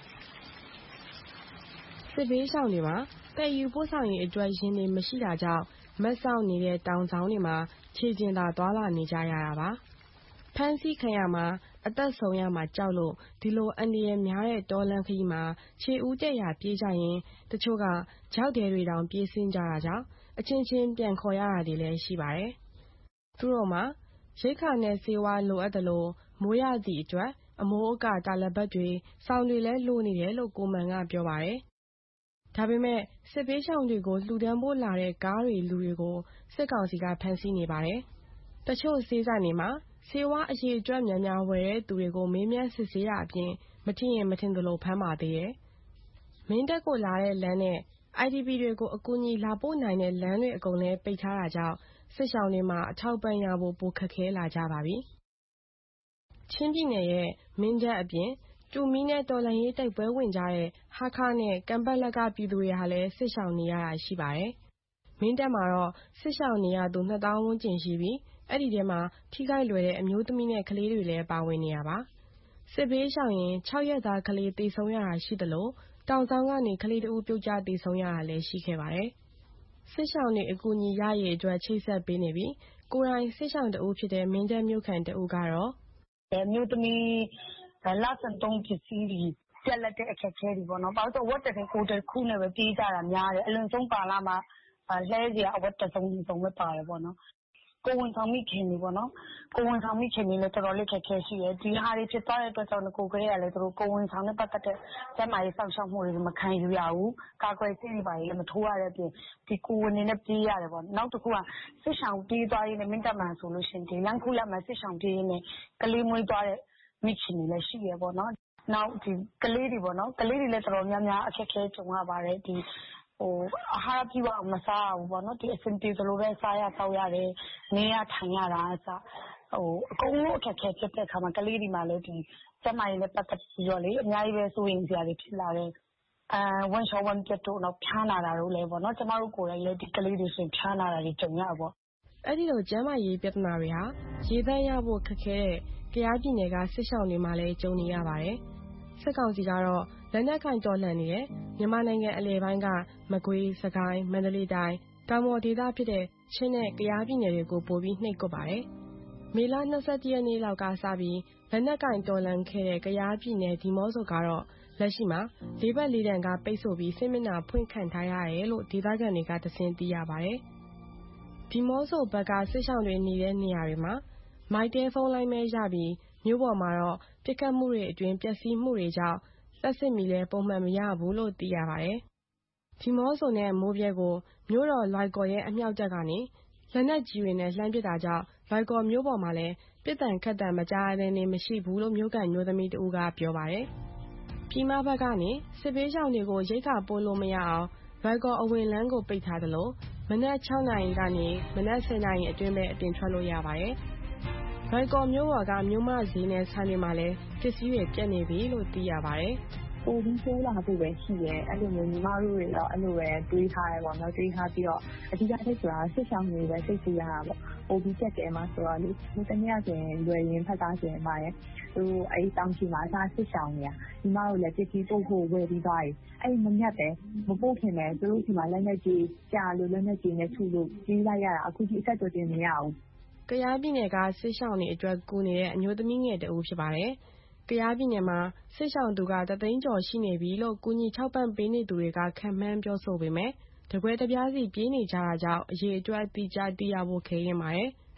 ။စစ်ဘေးရှောင်တွေမှာတည်ယူပို့ဆောင်ရေးအတွက်ရင်းနေမရှိတာကြောင့်မတ်ဆောက်နေတဲ့တောင်ဆောင်တွေမှာခြေကျင်သာသွာလာနေကြရတာပါ။ဖမ်းဆီးခံရမှာအသက်ဆုံးရမှာကြောက်လို့ဒီလိုအန္တရာယ်များတဲ့တောလမ်းခရီးမှာခြေဦးတက်ရာပြေးကြရင်တချို့ကကြောက်တယ်တွေတောင်ပြေးဆင်းကြတာကြောင့်အချင်းချင်းပြန်ခေါ်ရတာတွေလည်းရှိပါတယ်။သူတို့မှာရိက္ခာနဲ့ဆေးဝါးလိုအပ်သလိုမိုးရသည့်အတွက်အမိုးအကာတာလပတ်တွေစောင်တွေလည်းလိုနေတယ်လို့ကိုမန်ကပြောပါတယ်။ဒါပေမဲ့စစ်ဘေးရှောင်တွေကိုလှူဒန်းဖို့လာတဲ့ကားတွေလူတွေကိုစစ်ကောင်စီကဖမ်းဆီးနေပါတယ်။တချို့ဆေးဆိုင်တွေမှာဆေးဝါးအရေအတွက်များများဝယ်တဲ့သူတွေကိုမေးမြန်းစစ်ဆေးတာအပြင်မထင်ရင်မထင်သလိုဖမ်းပါသေးတယ်။မင်းတပ်ကိုလာတဲ့လမ်းနဲ့ အိုင်ဒီပီ တွေကိုအကူအညီလာပို့နိုင်တဲ့လမ်းတွေအကုန်လည်းပိတ်ထားတာကြောင့်စစ်ရှောင်တွေမှာအထောက်ပံ့ရဖို့ပိုခက်ခဲလာကြပါပြီ။ချင်းပြည်နယ်ရဲ့မင်းတပ်အပြင်တူမီနဲ့တော်လှန်ရေးတိုက်ပွဲဝင်ကြတဲ့ဟားခါးနဲ့ကံပတ်လက်ကပြည်သူတွေဟာလည်းစစ်ရှောင်နေရတာရှိပါတယ်။မင်းတပ်မှာတော့စစ်ရှောင်နေရသူနှစ်သောင်းဝန်းကျင်ရှိပြီးအဲ့ဒီထဲမှာထိခိုက်လွယ်တဲ့အမျိုးသမီးနဲ့ကလေးတွေလည်းပါဝင်နေတာပါ။စစ်ဘေးရှောင်ရင်၆ရက်သားကလေးသေဆုံးရတာရှိသလိုတောင်ဆောင်ကနေကလေးတဦးပြုတ်ကျသေဆုံးရတာလည်းရှိခဲ့ပါတယ်။စစ်ရှောင်တွေအကူအညီရရေးအတွက်ချိတ်ဆက်ပေးနေပြီးကိုယ်တိုင်စစ်ရှောင်တဦးဖြစ်တဲ့မင်းတပ်မြို့ခံတဦးကတော့အမျိုးသမီးလစဉ်သုံးပစ္စည်းတွေပြက်လက်တဲ့အခက်အခဲတွေပေါ့နော်။ဘာလို့ဆိုဝတ်တထည်ကိုယ်တခုနဲ့ပဲပြေးကြတာများတယ်။အလွန်ဆုံးပါလာမှာလှဲစရာအဝတ်တစ်စုံတစ်စုံပဲပါတယ်ပေါ့နော်။ကိုဝန်ဆောင်မိခင်တွေပေါ့နော်။ကိုဝန်ဆောင်မိခင်တွေလည်းတော်တော်လေးခက်ခဲရှိတယ်။ဒီဟာတွေဖြစ်သွားတဲ့အတွက်ကြောင့်ကိုကလေးကလည်းသူတို့ကိုဝန်ဆောင်နဲ့ပတ်သက်တဲ့ကျန်းမာရေးစောင့်ရှောက်မှုတွေမခံယူရဘူး။ကာကွယ်ဆေးတွေပါလည်းမထိုးရတဲ့အပြင်ဒီကိုဝန်နေနဲ့ပြေးရတယ်ပေါ့။နောက်တစ်ခုကစစ်ဆောင်ပြေးသွားရင်းနဲ့မင်းတပ်မှန်ဆိုလို့ရှိရင်ဒီလမ်းခုလက်မှာစစ်ဆောင်ပြေးရင်းနဲ့ကလေးမွေးသွားတဲ့မိခင်တွေလည်းရှိရပေါ့နော်။နောက်ဒီကလေးတွေပေါ့နော်။ကလေးတွေလည်းတော်တော်များများအခက်အခဲကြုံရပါတယ်။ဒီဟိုအာဟာရပြည့်ဝအောင်မစားရဘူးပေါ့နော်ဒီအစင်ပြေသလိုပဲစားရတောက်ရတယ်နေရထိုင်ရတာအစဟိုအကုန်လုံးအခက်အခဲဖြစ်တဲ့အခါမှာကလေးတွေမှလည်းဒီကျမကြီးနဲ့ပတ်သက်ပြီးတော့လေအများကြီးပဲစိုးရင်စရာတွေဖြစ်လာတယ်အဲဝန်ရှောင်းဝန်ပြတ်တို့တော့ဖြားလာတာတို့လည်းပေါ့နော်ကျမတို့ကိုယ်တိုင်လည်းဒီကလေးတွေဆိုဖြားလာတာတွေကြုံရပါအဲ့ဒီလိုကျန်းမာရေးပြဿနာတွေဟာရေသန့်ရဖို့ခက်ခဲတဲ့ကယားပြည်နယ်ကစစ်ရှောင်တွေမှလည်းကြုံနေရပါတယ်စစ်ကောင်စီကတော့လက်နက်ကင်တော်လှန်နေတဲ့မြန်မာနိုင်ငံအလယ်ပိုင်းကမကွေးစကိုင်းမန္တလေးတိုင်းတောင်ပေါ်ဒေသဖြစ်တဲ့ချင်းနဲ့ကယားပြည်နယ်တွေကိုပို့ပြီးနှိပ်ကွပ်ပါတယ်မေလ၂၁ရက်နေ့လောက်ကစပြီးလက်နက်ကင်တော်လှန်ခဲ့တဲ့ကယားပြည်နယ်ဒီမော့ဆိုကတော့လက်ရှိမှာလေးဘက်လေးတန်ကပိတ်ဆို့ပြီးစစ်မျက်နှာဖွင့်ခံထားရတယ်လို့ဒေသခံတွေကသစင်သိရပါတယ်ဒီမော့ဆိုဘက်ကစစ်ရှောင်တွေနေတဲ့နေရာတွေမှာမိုက်တဲဖုန်းလိုင်းမဲရပြီးမြို့ပေါ်မှာတော့ပြစ်ခတ်မှုတွေအတွင်းပျက်စီးမှုတွေကြောင့်လက်စစ်မီလဲပုံမှန်မရဘူးလို့သိရပါတယ်။ဒီမော့ဆိုနဲ့မိုးပြဲကိုမြို့တော်လွိုင်ကော်ရဲ့အမြောက်တပ်ကနေလက်နက်ကြီးတွေနဲ့လှမ်းပစ်တာကြောင့်လွိုင်ကော်မြို့ပေါ်မှာလည်းပစ်တံခတ်တံမကြားတဲ့နေမရှိဘူးလို့မြို့ကန်မျိုးသမီးတဦးကပြောပါတယ်။ပြည်မဘက်ကနေစစ်ဘေးရှောင်တွေကိုရိတ်ခါပို့လို့မရအောင်လွိုင်ကော်အဝင်လမ်းကိုပိတ်ထားသလိုမနက်၆နာရီကနေမနက်၁၀နာရီအတွင်းပဲအပြင်ထွက်လို့ရပါတယ်။လွိုင်ကော်မြို့ပေါ်ကမြို့မဈေးနဲ့ဆိုင်တွေမှာလည်းပစ္စည်းတွေပြတ်နေပြီလို့သိရပါတယ်။ပိုပြီးဆိုးလာဖို့ပဲရှိရဲအဲ့လိုမျိုးညီမတို့တွေတော့အဲ့လိုပဲတွေးထားရပေါ့နော်တွေးထားပြီးတော့အဓိကထိတ်ဆိုတာစစ်ဆောင်တွေပဲစိတ်ကြည့်ရတာပေါ့ပိုပြီးတက်တယ်မှာဆိုတော့လေဒီတနေ့ကဆိုရင်လွယ်ရင်ဖက်သားဆိုရင်ပါရဲ့သူအဲ့တောင်ချီမှာအစားစစ်ဆောင်နေရညီမတို့လည်းပစ္စည်းပို့ဖို့ဝယ်ပြီးသွားပြီအဲ့မညက်တယ်မပို့ခင်လည်းသူတို့ဒီမှာလက်နဲ့ကြီးကြာလို့လက်နဲ့ကြီးနဲ့ထုလို့ကြီးလိုက်ရတာအခုကြီးအဆက်တော်တင်မရဘူးကယားပြည်နယ်ကစစ်ရှောင်တွေအတွက်ကူနေတဲ့အမျိုးသမီးငယ်တဦးဖြစ်ပါတယ်။ကယားပြည်နယ်မှာစစ်ရှောင်သူကတသိန်းကျော်ရှိနေပြီလို့ကူညီထောက်ပံ့ပေးနေသူတွေကခန့်မှန်းပြောဆိုပေမဲ့တကွဲတပြားစီပြေးနေကြတာကြောင့်အရေးအတွက်အတိအကျသိရဖို့ခဲရင်ပါတယ်။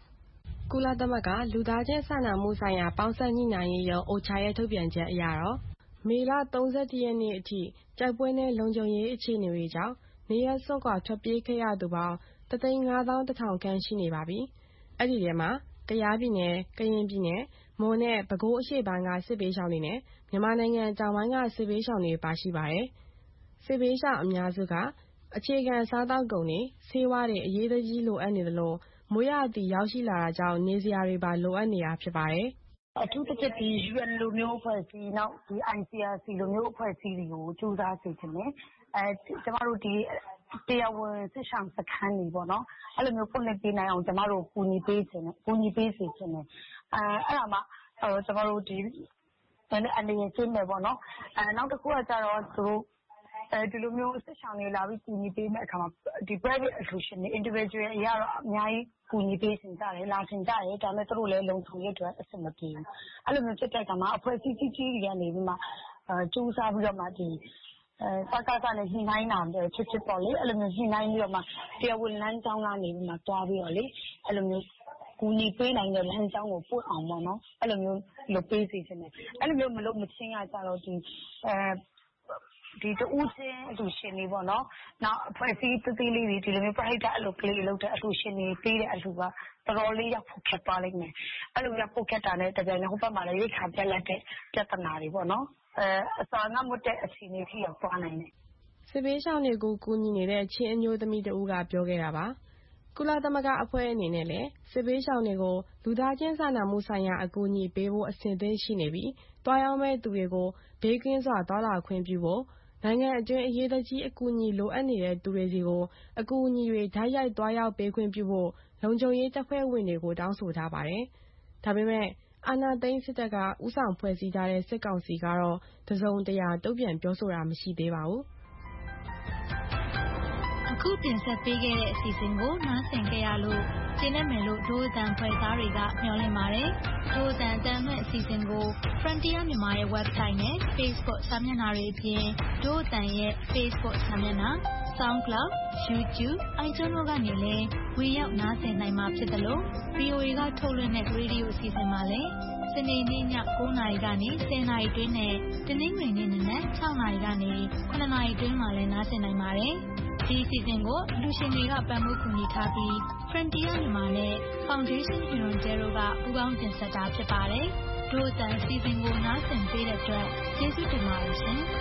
ကုလသမဂ္ဂလူသားချင်းစာနာမှုဆိုင်ရာပေါင်းစပ်ညှိနှိုင်းရေးရုံး အိုချာ ရဲ့ထုတ်ပြန်ချက်အရတော့မေလ၃၁ရက်နေ့အထိတိုက်ပွဲနဲ့လုံခြုံရေးအခြေအနေတွေကြောင့်နေရပ်စွန့်ခွာထွက်ပြေးခဲ့ရသူပေါင်းတသိန်းငါးသောင်းတစ်ထောင်ခန့်ရှိနေပါပြီ။အဲ့ဒီထဲမှာကယားပြည်နယ်၊ကရင်ပြည်နယ်၊မွန်နဲ့ပဲခူးအရှေ့ပိုင်းကစစ်ဘေးရှောင်တွေနဲ့မြန်မာနိုင်ငံတောင်ပိုင်းကစစ်ဘေးရှောင်တွေပါရှိပါတယ်။စစ်ဘေးရှောင်အများစုကအခြေခံစားသောက်ကုန်တွေဆေးဝါးတွေအရေးတကြီးလိုအပ်နေသလိုမိုးရာသီရောက်ရှိလာတာကြောင့်နေစရာတွေပါလိုအပ်နေတာဖြစ်ပါတယ်။အထူးသဖြင့်ဒီ ယူအန် လိုမျိုးအဖွဲ့အစည်းနောက်ဒီ အိုင် စီ အာ စီ လိုမျိုးအဖွဲ့အစည်းတွေကိုကြိုးစားစေချင်တယ်။အဲကျမတို့ဒီတရားဝင်စစ်ဆောင်စခန်းတွေပေါ့နော်အဲ့လိုမျိုးဖွင့်လှစ်ပေးနိုင်အောင်ကျမတို့ကူညီပေးခြင်းနဲ့ကူညီပေးစေခြင်းနဲ့အဲအဲ့ဒါမှဟိုကျမတို့ဒီအနေနဲ့ရှင်းမယ်ပေါ့နော်အဲနောက်တစ်ခုကကြတော့သူတို့အဲဒီလိုမျိုးစစ်ဆောင်တွေလာပြီးကူညီပေးမဲ့အခါမှာဒီ private solution တွေ individual အရာတော့အများကြီးကူညီပေးခြင်းကြတယ်လာခြင်းကြတယ်ဒါပေမဲ့သူတို့လည်းလုံခြုံရေးအတွက်အဆင်မပြေဘူးအဲ့လိုမျိုးဖြစ်တဲ့အခါမှာအဖွဲ့အစည်းကြီးကြီးတွေကနေပြီးမှအဲစူးစမ်းပြီးတော့မှဒီအဲစကားကနေညှိနှိုင်းတာဖြစ်ဖြစ်ပေါ့လေအဲ့လိုမျိုးညှိနှိုင်းပြီးတော့မှတရားဝင်လမ်းကြောင်းကနေပြီးမှတွားပြီးတော့လေအဲ့လိုမျိုးကူညီပေးနိုင်တဲ့လမ်းကြောင်းကိုပို့အောင်ပေါ့နော်အဲ့လိုမျိုးလုပ်ပေးစီခြင်းနဲ့အဲ့လိုမျိုးမလုပ်မချင်းကကြတော့ဒီအဲဒီတူးချင်းအတူရှင်နေပေါ့နော်နောက်အဖွဲ့အစည်းတသေးလေးတွေဒီလိုမျိုးပြိုက်တာအလုပ်ကလေးလုပ်တဲ့အတူရှင်နေပေးတဲ့အလူကတော်တော်လေးရောက်ဖို့ခက်ပါလိမ့်မယ်အဲ့လိုရောက်ဖို့ခက်တာနဲ့တကယ်လည်းဟိုဘက်မှာလည်းရိတ်ခါပြက်လက်တဲ့ပြဿနာတွေပေါ့နော်အဲအစာငတ်မတဲ့အခြေအနေထိရောက်သွားနိုင်တယ်စစ်ဘေးရှောင်တွေကိုကူညီနေတဲ့ချင်းအမျိုးသမီးတဦးကပြောခဲ့တာပါကုလသမဂ္ဂအဖွဲ့အနေနဲ့လည်းစစ်ဘေးရှောင်တွေကိုလူသားချင်းစာနာမှုဆိုင်ရာအကူအညီပေးဖို့အဆင်သင့်ရှိနေပြီးတွားရောက်မဲ့သူတွေကိုဘေးကင်းစွာသွားလာခွင့်ပြုဖို့နိုင်ငံအတွင်းအရေးတကြီးအကူအညီလိုအပ်နေတဲ့သူတွေစီကိုအကူအညီတွေဓာတ်ရိုက်သွားရောက်ပေးခွင့်ပြုဖို့လုံခြုံရေးတပ်ဖွဲ့ဝင်တွေကိုတောင်းဆိုထားပါတယ်။ဒါပေမဲ့အာဏာသိမ်းစစ်တပ်ကဥဆောင်ဖွဲ့စည်းထားတဲ့စစ်ကောင်စီကတော့တစုံတရာတုံ့ပြန်ပြောဆိုတာမရှိသေးပါဘူး။အခုတင်ဆက်ပေးခဲ့တဲ့အစီအစဉ်ကိုနားဆင်ကြရလို့ကျင်းနေမယ်လို့ဒိုးအတန်ဖွဲ့သားတွေကမျှော်လင့်ပါတယ်။ဒိုးအတန်အတန်မဲ့အစီအစဉ်ကို Frontier မြန်မာရဲ့ website နဲ့ Facebook စာမျက်နှာတွေအပြင်ဒိုးအတန်ရဲ့ Facebook စာမျက်နှာ SoundCloud, YouTube, iTunes တို့ကနေလည်းဝင်ရောက်နားဆင်နိုင်မှာဖြစ်တယ်လို့ ဗွီအိုအေ ကထုတ်လွှင့်တဲ့ရေဒီယိုအစီအစဉ်မှာလည်းစနေနေ့ည၉နာရီကနေ၁၀နာရီတွင်းနဲ့တနင်္ဂနွေနေ့နံနက်၆နာရီကနေခုနစ်နာရီတွင်းမှာလည်းနားဆင်နိုင်ပါတယ်။ဒီအစီအစဉ်ကိုလူရှင်တွေကပံ့ပိုးကူညီထားပြီး Frontier မြန်မာနဲ့ Foundation Hirondelle တို့ကပူးပေါင်းတင်ဆက်တာဖြစ်ပါတယ်။ဒို့အတန်အစီအစဉ်ကိုနားဆင်ပေးတဲ့အတွက်ကျေးဇူးတင်ပါတယ်ရှင်။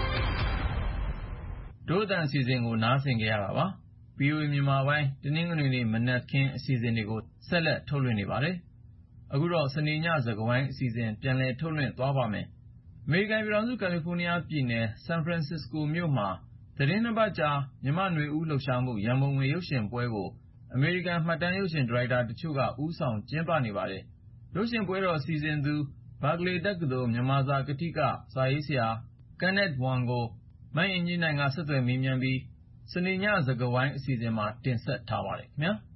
ဒို့အတန်အစီအစဉ်ကိုနားဆင်ကြရတာပါ။ ဗွီအိုအေမြန်မာပိုင်းတနင်္ဂနွေနေ့မနက်ခင်းအစီအစဉ်တွေကိုဆက်လက်ထုတ်လွှင့်နေပါတယ်။အခုတော့စနေညစကားဝိုင်းအစီအစဉ်ပြန်လည်ထုတ်လွှင့်သွားပါမယ်။အမေရိကန်ပြည်ထောင်စုကယ်လီဖိုးနီးယားပြည်နယ်ဆန်ဖရန်စစ္စကိုမြို့မှာသီတင်းနှစ်ပတ်ကြာမြန်မာ့နွေဦးလှုပ်ရှားမှုရန်ပုံငွေရုပ်ရှင်ပွဲကိုအမေရိကန်မှတ်တမ်းရုပ်ရှင်ဒါရိုက်တာတချို့ကဦးဆောင်ကျင်းပနေပါတယ်။ရုပ်ရှင်ပွဲတော်စီစဉ်သူဘာကလေတက္ကသိုလ်မြန်မာစာကထိကစာရေးဆရာ Kenneth Wong ကိုမအင်ကြင်းနိုင်ကဆက်သွယ်မေးမြန်းပြီးစနေညစကားဝိုင်းအစီအစဉ်မှာတင်ဆက်ထားပါတယ်ခင်ဗျာ။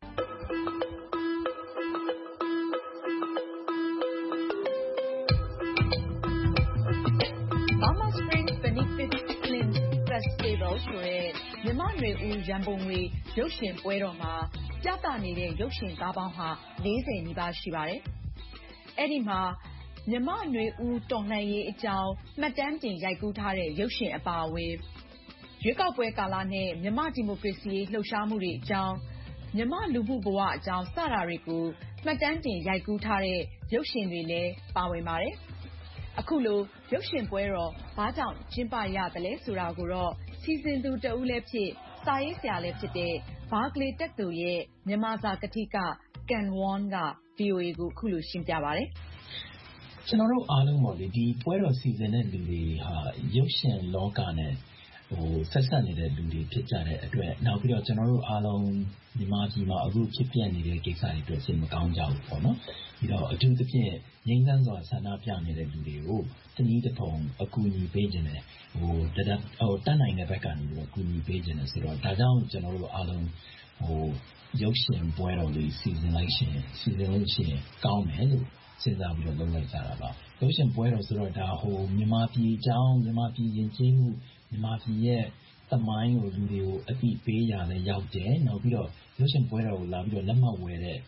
Burma Springs Benefit Film Festival ဆိုတဲ့မြန်မာ့နွေဦးရန်ပုံငွေရုပ်ရှင်ပွဲတော်မှာပြသနေတဲ့ရုပ်ရှင်ကားပေါင်းဟာလေးဆယ်နီးပါးရှိပါတယ်။အဲ့ဒီမှာမြန်မာ့နွေဦးတော်လှန်ရေးအကြောင်းမှတ်တမ်းတင်ရိုက်ကူးထားတဲ့ရုပ်ရှင်အပါအဝင်ရွေးကောက်ပွဲကာလနဲ့မြန်မာ့ဒီမိုကရေစီလှုပ်ရှားမှုတွေအကြောင်းမြန်မာ့လူမှုဘဝအကြောင်းစတာတွေကိုမှတ်တမ်းတင်ရိုက်ကူးထားတဲ့ရုပ်ရှင်တွေလည်းပါဝင်ပါတယ်။အခုလိုရုပ်ရှင်ပွဲတော်ဘာကြောင့်ကျင်းပရသလဲဆိုတာကိုတော့စီစဉ်သူတဦးလည်းဖြစ်စာရေးဆရာလည်းဖြစ်တဲ့ဘာကလေတက္ကသိုလ်ရဲ့မြန်မာစာကထိက Ken Wong က ဗွီအိုအေကိုအခုလိုရှင်းပြပါတယ်။ကျွန်တော်တို့အားလုံးပေါ့လေဒီပွဲတော်စီစဉ်တဲ့လူတွေဟာရုပ်ရှင်လောကနဲ့ဟိုဆက်ဆက်နေတဲ့လူတွေဖြစ်ကြတဲ့အတွက်နောက်ပြီးတော့ကျွန်တော်တို့အားလုံးမြန်မာပြည်မှာအခုဖြစ်ပြနေတဲ့ကိစ္စတွေအတွက်စိတ်မကောင်းကြဘူးပေါ့နော်ပြီးတော့အထူးသဖြင့်ငြိမ်းချမ်းစွာဆန္ဒပြနေတဲ့လူတွေကိုတနည်းတစ်ပုံအကူအညီပေးခြင်းနဲ့ဟိုတဒဟိုတတ်နိုင်တဲ့ဘက်ကနေပြီးတော့အကူအညီပေးခြင်းနဲ့ဆိုတော့ဒါကြောင့်ကျွန်တော်တို့အားလုံးဟိုရုပ်ရှင်ပွဲတော်လေးစီစဉ်လိုက်ရှင်စီစဉ်လို့ရှိရင်ကောင်းမယ်လို့စဉ်းစားပြီးတော့လုပ်လိုက်ကြတာပါရုပ်ရှင်ပွဲတော်ဆိုတော့ဒါဟိုမြန်မာပြည်အကြောင်းမြန်မာပြည်ယဉ်ကျေးမှုမြန်မာပြည်ရဲ့သမိုင်းကိုလူတွေကိုအသိပေးရလဲရောက်တယ်နောက်ပြီးတော့ရုပ်ရှင်ပွဲတော်ကိုလာပြီးတော့လက်မှတ်ဝယ်တဲ့အ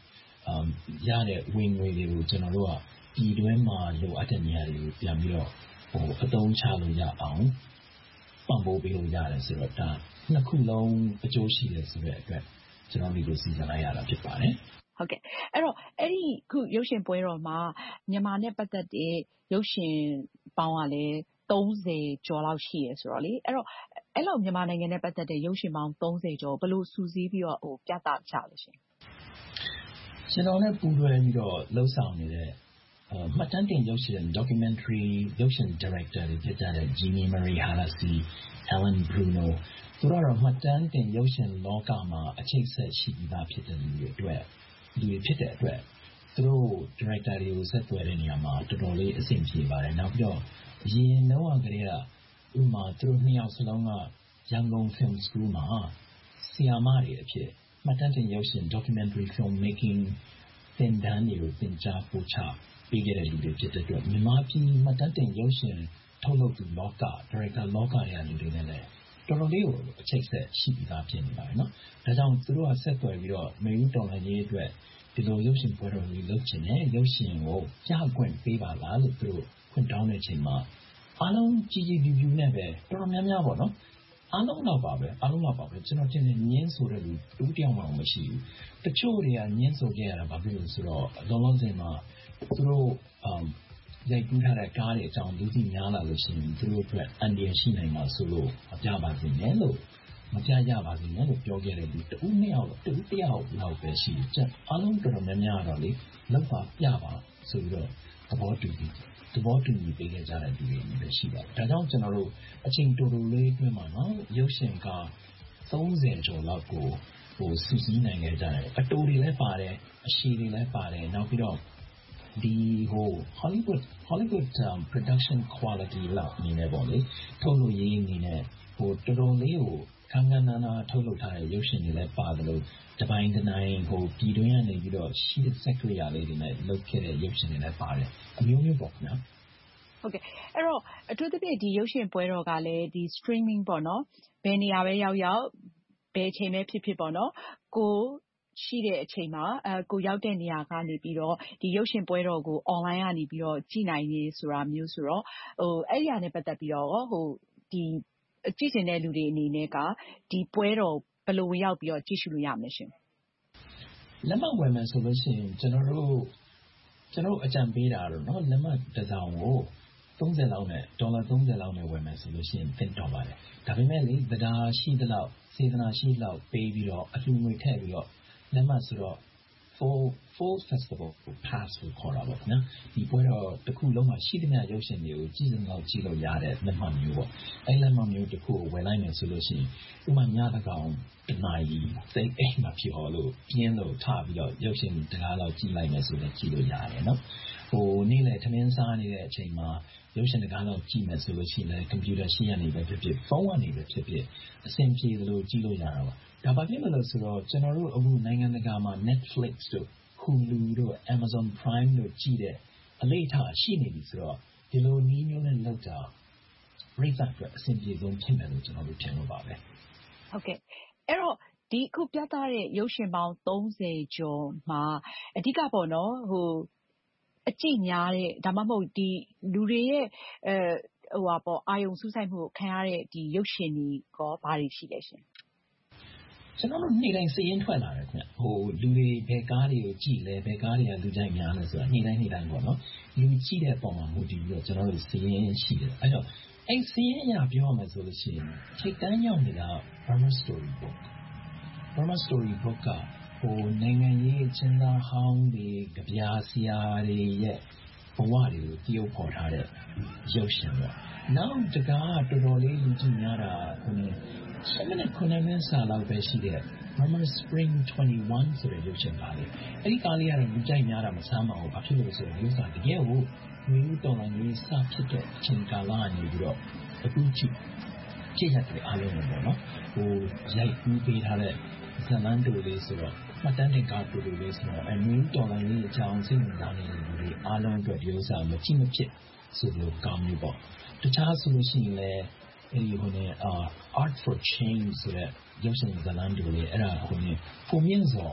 ရတဲ့ဝင်ငွေတွေကိုကျွန်တော်တို့ကပြည်တွင်းမှာလိုအပ်တဲ့နေရာတွေကိုပြန်ပြီးတော့ဟိုအသုံးချလို့ရအောင်ပံ့ပိုးပေးလို့ရတယ်ဆိုတော့ဒါနှစ်ခုလုံးအကျိုးရှိတယ်ဆိုတဲ့အတွက်ကျွန်တော်ဒီလိုစီစဉ်လိုက်ရတာဖြစ်ပါတယ်ဟုတ်ကဲ့အဲ့တော့အဲ့ဒီခုရုပ်ရှင်ပွဲတော်မှာမြန်မာနဲ့ပတ်သက်တဲ့ရုပ်ရှင်ပေါင်းကလည်းသုံးဆယ်ကျော်လောက်ရှိရဆိုတော့လေအဲ့တော့အဲ့လိုမြန်မာနိုင်ငံနဲ့ပတ်သက်တဲ့ရုပ်ရှင်ပေါင်းသုံးဆယ်ကျော်ဘယ်လိုစူးစီးပြီးတော့ဟိုပြသကြလဲရှင်ကျွန်တော်လည်းပူးတွဲပြီးတော့လှုပ်ဆောင်နေတဲ့မှတ်တမ်းတင်ရုပ်ရှင် documentary ရုပ်ရှင် director တွေဖြစ်ကြတဲ့ Jeannie Marie Halassi, Alan Bruno သူတို့ကတော့မှတ်တမ်းတင်ရုပ်ရှင်လောကမှာအခြေဆက်ရှိပြီးသားဖြစ်တဲ့လူတွေအတွက်လူတွေဖြစ်တဲ့အတွက်သူတို့ director တွေကိုဆက်သွယ်တဲ့နေရာမှာတော်တော်လေးအဆင်ပြေပါတယ်နောက်ပြီးတော့အရင်တော့ကလေးကဥမာသူတို့နှစ်ယောက်စလုံးကရန်ကုန် Film School မှာဆရာမတွေအဖြစ်မှတ်တမ်းတင်ရုပ်ရှင် documentary film making သင်တန်းတွေကိုသင်ကြားပို့ချပေးခဲ့တဲ့လူတွေဖြစ်တဲ့အတွက်မြန်မာပြည်မှတ်တမ်းတင်ရုပ်ရှင်ထုတ်လုပ်သူလောက director လောကရဲ့လူတွေနဲ့လည်းတော်တော်လေးကိုအချိတ်ဆက်ရှိပြီးသားဖြစ်နေပါတယ်နော်။ဒါကြောင့်သူတို့ကဆက်သွယ်ပြီးတော့မေယူတော်လှန်ရေးအတွက်ဒီလိုရုပ်ရှင်ပွဲတော်ကြီးလုပ်ချင်တယ်ရုပ်ရှင်ကိုကြားခွင့်ပေးပါလားလို့သူတို့ခွင့်တောင်းတဲ့အချိန်မှာအားလုံးကြည်ကြည်ပြူပြူနဲ့ပဲတော်တော်များများပေါ့နော်။အားလုံးတော့ပါပဲအားလုံးတော့ပါပဲကျွန်တော်တင်နေငင်းဆိုတဲ့လူတူတယောက်မှမရှိဘူး။တချို့တွေကငင်းဆိုကြရတာဘာဖြစ်လို့ဆိုတော့လုံးလုံးစင်မှာသူတို့ရိုက်ကူးထားတဲ့ကားတွေအကြောင်းလူသိများလာလို့ရှိရင်သူတို့အတွက်အန်ဒီရရှိနိုင်မှာဆိုလို့မပြပါစေနဲ့လို့မပြရပါစေနဲ့လို့ပြောခဲ့တဲ့လူတဦးနှစ်ယောက်တူတယောက်လောက်ပဲရှိတယ်။အားလုံးတော်တော်များများတော့လေလောက်ပါပြပါဆိုပြီးတော့သဘောတူပြီးသဘောတူညီပေးခဲ့ကြတဲ့လူတွေပဲရှိပါတယ်။ဒါကြောင့်ကျွန်တော်တို့အချိန်တူတူလေးအတွင်းမှာနော်ရုပ်ရှင်ကသုံးဆယ်ကျော်လောက်ကိုဟိုစူးစီးနိုင်ခဲ့ကြတယ်။အတူတွေလည်းပါတယ်အရှိတွေလည်းပါတယ်နောက်ပြီးတော့ဒီဟို Hollywood Hollywood um, production quality လောက်နေနေပေါ့လေထုတ်လို့ရင်းနေနေဟိုတော်တော်လေးကိုခန်းခန်းနာနာထုတ်လုပ်ထားတဲ့ရုပ်ရှင်တွေလည်းပါတယ်လို့တပိုင်းတနိုင်ဟိုပြည်တွင်းကနေပြီးတော့ရှိတဲ့ sector ရလေးတွေနဲ့လုပ်ခဲ့တဲ့ရုပ်ရှင်တွေလည်းပါတယ်အမျိုးမျိုးပေါ့နော်ဟုတ်ကဲ့အဲ့တော့အထူးသဖြင့်ဒီရုပ်ရှင်ပွဲတော်ကလည်းဒီ streaming ပေါ့နော်ဘယ်နေရာပဲရောက်ရောက်ဘယ်အချိန်ပဲဖြစ်ဖြစ်ပေါ့နော်ကိုရှိတဲ့အချိန်မှာအဲကိုရောက်တဲ့နေရာကနေပြီးတော့ဒီရုပ်ရှင်ပွဲတော်ကို online ကနေပြီးတော့ကြည့်နိုင်နေဆိုတာမျိုးဆိုတော့ဟိုအဲ့ဒီအရာနဲ့ပတ်သက်ပြီးတော့ဟိုဒီကြည့်နေတဲ့လူတွေအနေနဲ့ကဒီပွဲတော်ဘယ်လိုဝင်ရောက်ပြီးတော့ကြည့်ရှုလို့ရမလဲရှင်လက်မှတ်ဝယ်မယ်ဆိုလို့ရှိရင်ကျွန်တော်တို့ကျွန်တော်အကြံပေးတာတော့เนาะလက်မှတ်တစ်စောင်ကိုသုံးဆယ်လောက်နဲ့ဒေါ်လာသုံးဆယ်လောက်နဲ့ဝယ်မယ်ဆိုလို့ရှိရင်သင့်တော်ပါတယ်ဒါပေမဲ့လေတရားရှိသလောက်စေတနာရှိသလောက်ပေးပြီးတော့အလှူငွေထည့်ပြီးတော့လက်မှတ်ဆိုတော့ full full festival pass ကိုခေါ်တာပေါ့နော်ဒီပွဲတော့တစ်ခုလုံးမှာရှိသမျှရုပ်ရှင်တွေကိုကြည့်စင်တော့ကြည့်လို့ရတဲ့လက်မှတ်မျိုးပေါ့အဲလက်မှတ်မျိုးတစ်ခုကိုဝယ်လိုက်မယ်ဆိုလို့ရှိရင်ဥပမာညတကောင်တနာရီစိတ်အိမ်မှာဖြစ်ဟောလို့ပြင်းလို့ထပြီးတော့ရုပ်ရှင်တကားလောက်ကြည့်လိုက်မယ်ဆိုတော့ကြည့်လို့ရတယ်နော်ဟိုနေ့လေထမင်းစားနေတဲ့အချိန်မှာရုပ်ရှင်တကားလောက်ကြည့်မယ်ဆိုလို့ရှိရင်လည်းကွန်ပျူတာရှိရနေပဲဖြစ်ဖြစ်ဖုန်းကနေပဲဖြစ်ဖြစ်အဆင်ပြေလို့ကြည့်လို့ရတာပါဒါဘာဖြစ်လို့ဆိုတော့ကျွန်တော်တို့အခုနိုင်ငံတကာမှာ Netflix တို့ Hulu တို့ Amazon Prime တို့ကြည့်တဲ့အလေးထားရှိနေပြီဆိုတော့ဒီလိုနည်းမျိုးနဲ့လောက်တာရိတ်ဆက်အတွက်အဆင်ပြေဆုံးဖြစ်မယ်လို့ကျွန်တော်တို့ထင်လို့ပါပဲဟုတ်ကဲ့အဲ့တော့ဒီခုပြသတဲ့ရုပ်ရှင်ပေါင်းသုံးဆယ်ကျော်မှာအဓိကပေါ့နော်ဟိုအကြည့်များတဲ့ဒါမှမဟုတ်ဒီလူတွေရဲ့အဲဟိုပါပေါ့အာယုံစူးစိုက်မှုခံရတဲ့ဒီရုပ်ရှင်တွေကောဘာတွေရှိလဲရှင်ကျွန်တော်တို့နေ့တိုင်းစည်ရင်းထွက်လာတယ်ခင်ဗျဟိုလူတွေဘယ်ကားတွေကိုကြည့်လဲဘယ်ကားတွေကလူကြိုက်များလဲဆိုတာနေ့တိုင်းနေ့တိုင်းပေါ့နော်လူကြည့်တဲ့ပုံမှာမူတည်ပြီးတော့ကျွန်တော်တို့စည်ရင်းရှိတယ်အဲတော့အဲ့စည်ရင်းအရာပြောရမယ်ဆိုလို့ရှိရင်ထိတ်တန်းရောက်နေတာ Burma Story Book Burma Story Book ကဟိုနိုင်ငံရေးကျင်းသားဟောင်းတွေကြပြာဆရာတွေရဲ့ဘဝတွေကိုတည်ယူဖော်ထားတဲ့ရုပ်ရှင်ပေါ့နောက်တကားတော်တော်လေးလူကြည့်များတာခုနseven minuteခုနှစ်မိနစ်စာလောက်ပဲရှိတဲ့ Burma Spring twenty-one ဆိုတဲ့ရုပ်ရှင်ကားလေးအဲ့ဒီကားလေးကတော့လူကြိုက်များတာမဆမ်းပါဘူးဘာဖြစ်လို့လဲဆိုတော့ဒီဥစ္စာတကယ်ကိုမျိုးတော်လာရေးစဖြစ်တဲ့အချိန်ကာလကနေပြီးတော့အခုကြည့်ကြည့်ရတယ်အားလုံးပေါ့နော်ဟိုရိုက်ကူးပေးထားတဲ့ဇလန်တူလေးဆိုတော့မှတ်တမ်းတင်ကားတူတူလေးဆိုတော့အမျိုးတော်လာရေးအကြောင်းစိတ်ဝင်စားနေတဲ့လူတွေအားလုံးအတွက်ဒီဥစ္စာမကြည့်မဖြစ်ဆိုလို့ကောင်းမျိုးပေါ့တခြားဆိုလို့ရှိရင်လည်းအဲ့ဒီဟိုနေအာ Art for Change ဆိုတဲ့ရုပ်ရှင်ဇာတ်လမ်းတူလေးအဲ့ဒါဟိုနေကိုမြင့်စော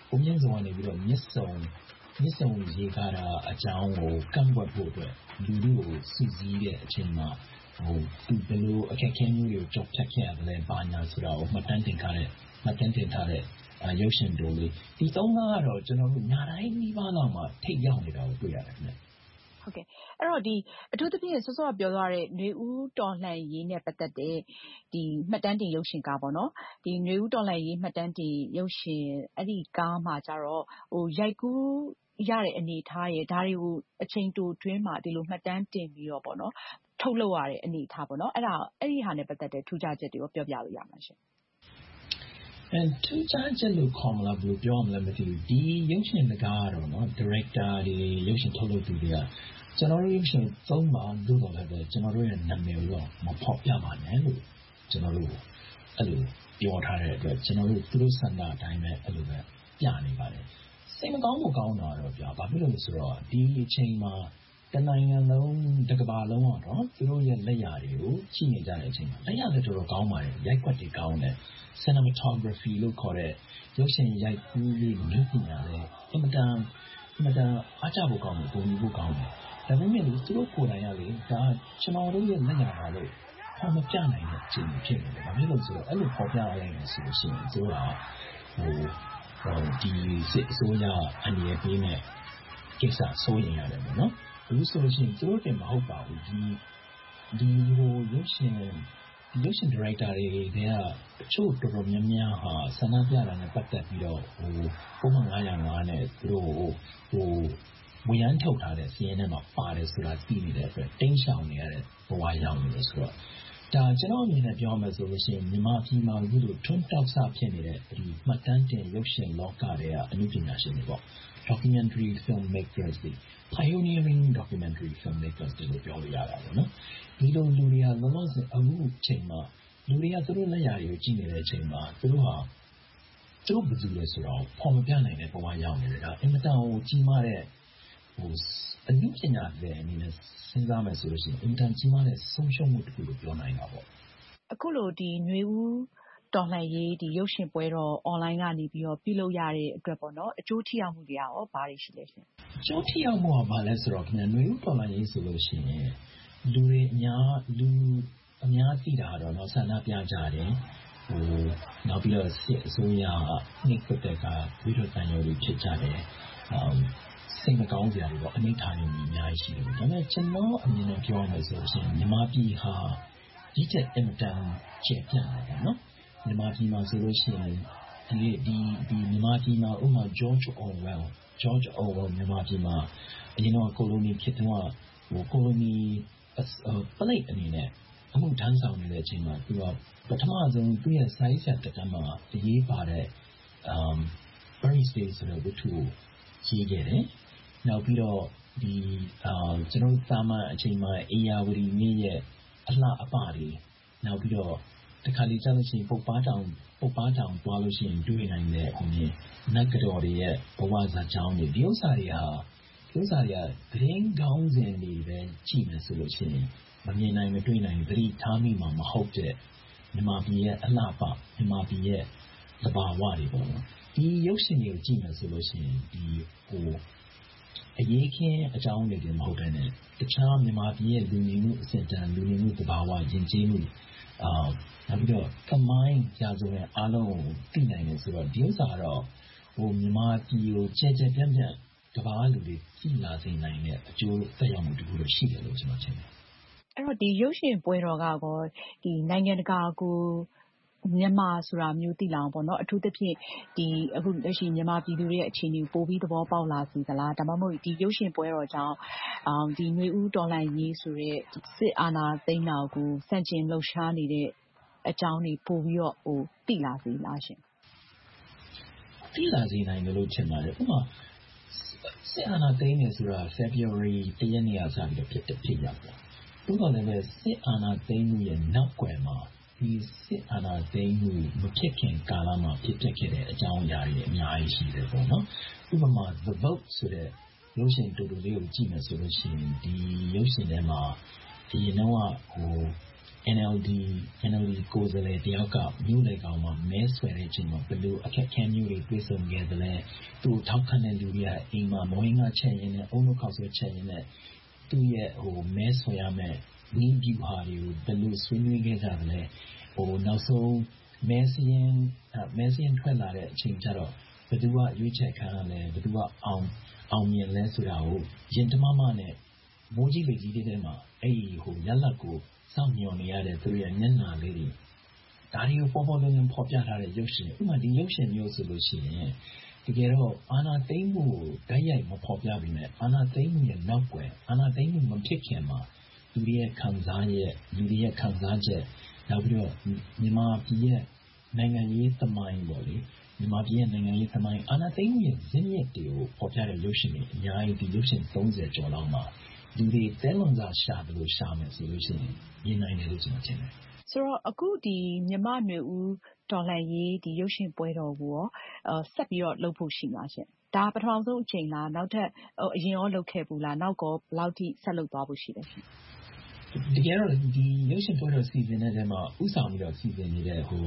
ဘုံမြင့်ဆောင်ကနေပြီးတော့မြစ်ဆုံမြစ်ဆုံရေကားတာအကြောင်းကိုကန့်ကွက်ဖို့အတွက်လူထုကိုစုစည်းတဲ့အချိန်မှာဟိုသူဘယ်လိုအခက်အခဲမျိုးတွေကိုကြော်ဖြတ်ခဲ့ရတယ်ဘာညာဆိုတာကိုမှတ်တမ်းတင်ထားတဲ့မှတ်တမ်းတင်ထားတဲ့ရုပ်ရှင်တိုလေးဒီသုံးကားကတော့ကျွန်တော်တို့ညာတိုင်းနှီးပါးလောက်မှထိတ်ရောက်နေတာကိုတွေ့ရတယ်ခင်ဗျဟုတ်ကဲ့အဲ့တော့ဒီအထူးသဖြင့်စောစောကပြောသွားတဲ့ຫນွေဦးတော်လှန်ရေးနဲ့ပတ်သက်တဲ့ဒီမှတ်တမ်းတင်ရုပ်ရှင်ကားပေါ့နော်ဒီຫນွေဦးတော်လှန်ရေးမှတ်တမ်းတင်ရုပ်ရှင်အဲ့ဒီကားမှာကြတော့ဟိုရိုက်ကူးရတဲ့အနေထားရဲ့ဒါတွေကိုအချိန်တိုတွင်းမှာဒီလိုမှတ်တမ်းတင်ပြီးတော့ပေါ့နော်ထုတ်လုပ်ရတဲ့အနေထားပေါ့နော်အဲ့ဒါအဲ့ဒီဟာနဲ့ပတ်သက်တဲ့ထူးခြားချက်တွေကိုပြောပြလို့ရမှာရှင်အဲထူးခြားချက်လို့ခေါ်မလားဘယ်လိုပြောမလဲမသိဘူးဒီရုပ်ရှင်တကားတော့နော် director တွေရုပ်ရှင်ထုတ်လုပ်သူတွေကကျွန်တော်တို့ရုပ်ရှင်သုံးပါလို့တော့လည်းကျွန်တော်တို့ရဲ့နာမည်ကိုမဖော်ပြပါနဲ့လို့ကျွန်တော်တို့အဲ့လိုပြောထားတဲ့အတွက်ကျွန်တော်တို့သူတို့ဆန္ဒအတိုင်းပဲအဲ့လိုပဲပြနေပါတယ်စိတ်မကောင်းမှုကောင်းတာတော့ပြဘာဖြစ်လို့လဲဆိုတော့ဒီအချိန်မှာတနိုင်ငံလုံးတစ်ကမ္ဘာလုံးကတော့သူတို့ရဲ့လက်ရာတွေကိုကြည့်နေကြတဲ့အချိန်မှာလက်ရာလည်းတော်တော်ကောင်းပါတယ်ရိုက်ကွက်တွေကောင်းတယ် cinematography လို့ခေါ်တဲ့ရုပ်ရှင်ရိုက်ကူးရေးနည်းပညာလည်းအင်မတန်အင်မတန်အားကျဖို့ကောင်းတယ်ပုံမှုဖို့ကောင်းတယ်ဒါပေမဲ့သူတို့ကိုယ်တိုင်ကလေဒါကျွန်တော်တို့ရဲ့လက်ရာပါလို့ဟောမပြနိုင်တဲ့အချိန်ဖြစ်နေတယ်ဘာဖြစ်လို့ဆိုတော့အဲ့လိုပေါ်ပြရရင်ဆိုလို့ရှိရင်သူကဟိုဟိုဒီစစ်အစိုးရအနေနဲ့ပေးမဲ့ကိစ္စစိုးရင်ရတယ်ပေါ့နော်ဒီဆိုလို့ရှိရင်သူတို့တင်မဟုတ်ပါဘူးဒီဒီဟိုရုပ်ရှင်ဒီရုပ်ရှင်ဒါရိုက်တာတွေကတချို့တော်တော်များများဟာဆန္ဒပြတာနဲ့ပတ်သက်ပြီးတော့ဟိုပုံမှန်nine oh fiveနဲ့သူတို့ဟိုဝင်ရန်ထုတ်ထားတဲ့စီးရင်ထဲမှာပါတယ်ဆိုတာသိနေတဲ့အတွက်တင်းရှောင်နေရတဲ့ဘဝရောက်နေလို့ဆိုတော့ဒါကျွန်တော်အနေနဲ့ပြောမယ်ဆိုလို့ရှိရင်မြန်မာပြည်မှာအခုလိုထွန်းတောက်ဆဖြစ်နေတဲ့ဒီမှတ်တမ်းတင်ရုပ်ရှင်လောကတွေကအမှုပညာရှင်တွေပေါ့ documentary filmmakers တွေ pioneering documentary filmmakers တွေပြောလို့ရတာပေါ့နော်ဒီလိုလူတွေကလောလောဆယ်အခုချိန်မှာလူတွေကသူတို့လက်ရာတွေကိုကြည့်နေတဲ့အချိန်မှာသူတို့ဟာသူတို့ဘယ်သူလဲဆိုတော့ပေါ်မပြနိုင်တဲ့ဘဝရောက်နေတယ်ဒါအင်မတန်ကိုကြီးမားတဲ့ဟိုအမှုပညာတွေအနေနဲ့စဉ်းစားမယ်ဆိုလို့ရှိရင်အင်မတန်ကြီးမားတဲ့ဆုံးရှုံးမှုတစ်ခုလို့ပြောနိုင်တာပေါ့အခုလိုဒီຫນွေဦးတော်လှန်ရေးဒီရုပ်ရှင်ပွဲတော် online ကနေပြီးတော့ပြုလုပ်ရတဲ့အတွက်ပေါ့နော်အကျိုးထိရောက်မှုတွေရောဘာတွေရှိလဲရှင်အကျိုးထိရောက်မှုကဘာလဲဆိုတော့ခင်ဗျຫນွေဦးတော်လှန်ရေးဆိုလို့ရှိရင်လူတွေအများလူအများသိတာတော့เนาะဆန္ဒပြကြတယ်ဟိုနောက်ပြီးတော့စစ်အစိုးရနှိပ်ကွပ်တဲ့ကဝိရတန်ရုံတွေဖြစ်ကြတယ်စိတ်မကောင်းစရာတွေပေါ့အနိဋ္ဌာရုံတွေအများကြီးရှိတယ်ဒါပေမဲ့ကျွန်တော်အမြင်နဲ့ပြောမယ်ဆိုရင်မြန်မာပြည်ဟာဒီချက်အင်မတန်ကျေပြန့်တယ်ပေါ့နော်မြန်မာပြည်မှာဆိုလို့ရှိရင်ဒီဒီဒီမြန်မာပြည်မှာဥပမာ George Orwell George Orwell မြန်မာပြည်မှာအရင်တော့ကိုလိုနီခေတ်တုန်းကဟိုကိုလိုနီပလိတ်အနေနဲ့အမှုထမ်းဆောင်နေတဲ့အချိန်မှာသူကပထမဆုံးသူ့ရဲ့စာရေးဆရာတက်တန်းမှာအရေးပါတဲ့ um Burmese Days ဆိုတဲ့ဝတ္ထုကိုရေးခဲ့တယ်။နောက်ပြီးတော့ဒီအာကျွန်တော်သာမန်အချိန်မှာအေယာဝတီမြစ်ရဲ့အလှအပတွေနောက်ပြီးတော့တခါလေကြာလို့ရှိရင်ပုတ်ပါတောင်ပုတ်ပါတောင်တွားလို့ရှိရင်တွေ့နိုင်တဲ့ဟိုမျိုးနတ်ကတော်တွေရဲ့ဘဝဇာတ်ကြောင်းတွေဒီဥစ္စာတွေဟာဒီဥစ္စာတွေကသတင်းကောင်းစဉ်တွေပဲကြည့်မယ်ဆိုလို့ရှိရင်မမြင်နိုင်မတွေ့နိုင်သတိထားမိမှာမဟုတ်တဲ့မြန်မာပြည်ရဲ့အလှပမြန်မာပြည်ရဲ့သဘာဝတွေပေါ့နော်ဒီရုပ်ရှင်တွေကိုကြည့်မယ်ဆိုလို့ရှိရင်ဒီဟိုအရေးခင်းအကြောင်းတွေမဟုတ်ဘဲနဲ့တခြားမြန်မာပြည်ရဲ့လူနေမှုအစဉ်တန်လူနေမှုသဘာဝယဉ်ကျေးမှုအာနောက်ပြီးတော့ကမိုင်းကြာဆိုရင်အားလုံးကိုသိနိုင်တယ်ဆိုတော့ဒီဥစ္စာတော့ဟိုမြန်မာပြည်ကိုကြဲကြဲပြန့်ပြန့်ကဘာလူတွေကြည်လာစေနိုင်တဲ့အကျိုးသက်ရောက်မှုတခုလို့ရှိတယ်လို့ကျွန်တော်ထင်တယ်အဲ့တော့ဒီရုပ်ရှင်ပွဲတော်ကကောဒီနိုင်ငံတကာကိုမြန်မာဆိုတာမျိုးသိလာအောင်ပေါ့နော်အထူးသဖြင့်ဒီအခုလက်ရှိမြန်မာပြည်သူတွေရဲ့အခြေအနေပိုပြီးသဘောပေါက်လာစေသလားဒါမှမဟုတ်ဒီရုပ်ရှင်ပွဲတော်ကြောင့်အောင်ဒီຫນွေဦးတော်လှန်ရေးဆိုတဲ့စစ်အာဏာသိမ်းတာကိုစန့်ကျင်လှုပ်ရှားနေတဲ့အကြောင်းတွေပိုပြီးတော့ဟိုသိလာစေလားရှင်သိလာစေနိုင်တယ်လို့ထင်ပါတယ်ဥပမာစစ်အာဏာသိမ်းနေဆိုတာ February တရက်နေ့ကစပြီးတော့ဖြစ်တဲ့ဖြစ်ရပါဥပမာလည်းစစ်အာဏာသိမ်းမှုရဲ့နောက်ွယ်မှာဒီစစ်အာဏာသိမ်းမှုမဖြစ်ခင်ကာလမှာဖြစ်ပျက်ခဲ့တဲ့အကြောင်းအရာတွေအများကြီးရှိတယ်ပေါ့နော်ဥပမာ The Vote ဆိုတဲ့ရုပ်ရှင်တူတူလေးကိုကြည့်မယ်ဆိုလို့ရှိရင်ဒီရုပ်ရှင်ထဲမှာအရင်တော့ဟို အန် အယ်လ် ဒီ အန် အယ်လ် ဒီ ကိုယ်စားလှယ်တယောက်ကမြို့လေကောင်မှာမဲဆွယ်တဲ့အချိန်မှာဘယ်လိုအခက်အခဲမျိုးတွေတွေ့ဆုံခဲ့သလဲသူ့ထောက်ခံတဲ့လူတွေကအိမ်မှာမွေးငါချက်ရင်းနဲ့အုံလို့ခောက်ဆွဲချက်ရင်းနဲ့သူ့ရဲ့ဟိုမဲဆွယ်ရမယ်နည်းဗျူဟာတွေကိုဘယ်လိုဆွေးနွေးခဲ့ကြသလဲဟိုနောက်ဆုံးမဲစရင်မဲစရင်ထွက်လာတဲ့အချိန်ကျတော့ဘယ်သူကရွေးချယ်ခံရလဲဘယ်သူကအောင်အောင်မြင်လဲဆိုတာကိုရင်တမမနဲ့မိုးကြီးလေကြီးတဲ့မှာအဲ့ဒီဟိုရလက်ကိုစောင့်မျှော်နေရတဲ့သူရဲ့မျက်နှာလေးတွေဒါတွေကိုပေါ်ပေါ်လုံးလုံးဖော်ပြထားတဲ့ရုပ်ရှင်ဥပမာဒီရုပ်ရှင်မျိုးဆိုလို့ရှိရင်တကယ်တော့အာနာသိမ့်မှုကိုဓာတ်ရိုက်မဖော်ပြပြီးနဲ့အာနာသိမ့်မှုရဲ့နောက်ွယ်အာနာသိမ့်မှုမဖြစ်ခင်မှာလူတွေရဲ့ခံစားရဲ့လူတွေရဲ့ခံစားချက်နောက်ပြီးတော့မြန်မာပြည်ရဲ့နိုင်ငံရေးသမိုင်းပေါ့လေမြန်မာပြည်ရဲ့နိုင်ငံရေးသမိုင်းအာနာသိမ့်မှုရဲ့ဇင်းမြစ်တွေကိုဖော်ပြတဲ့ရုပ်ရှင်တွေအများကြီးဒီရုပ်ရှင်သုံးဆယ်ကျော်လောက်မှာလူတွေတဲလွန်စွာရှာတယ်လို့ရှာမယ်ဆိုလို့ရှိရင်မြင်နိုင်တယ်လို့ကျွန်တော်ထင်တယ်ဆိုတော့အခုဒီမြန်မာ့နွေဦးတော်လှန်ရေးဒီရုပ်ရှင်ပွဲတော်ကိုရောဆက်ပြီးတော့လုပ်ဖို့ရှိမှာရှင်ဒါပထမဆုံးအချိန်လားနောက်ထပ်အရင်ရောလုပ်ခဲ့ဘူးလားနောက်ကောဘယ်လောက်ထိဆက်လုပ်သွားဖို့ရှိလဲရှင်တကယ်တော့ဒီရုပ်ရှင်ပွဲတော်စီစဉ်တဲ့ထဲမှာဥဆောင်ပြီးတော့စီစဉ်နေတဲ့ဟို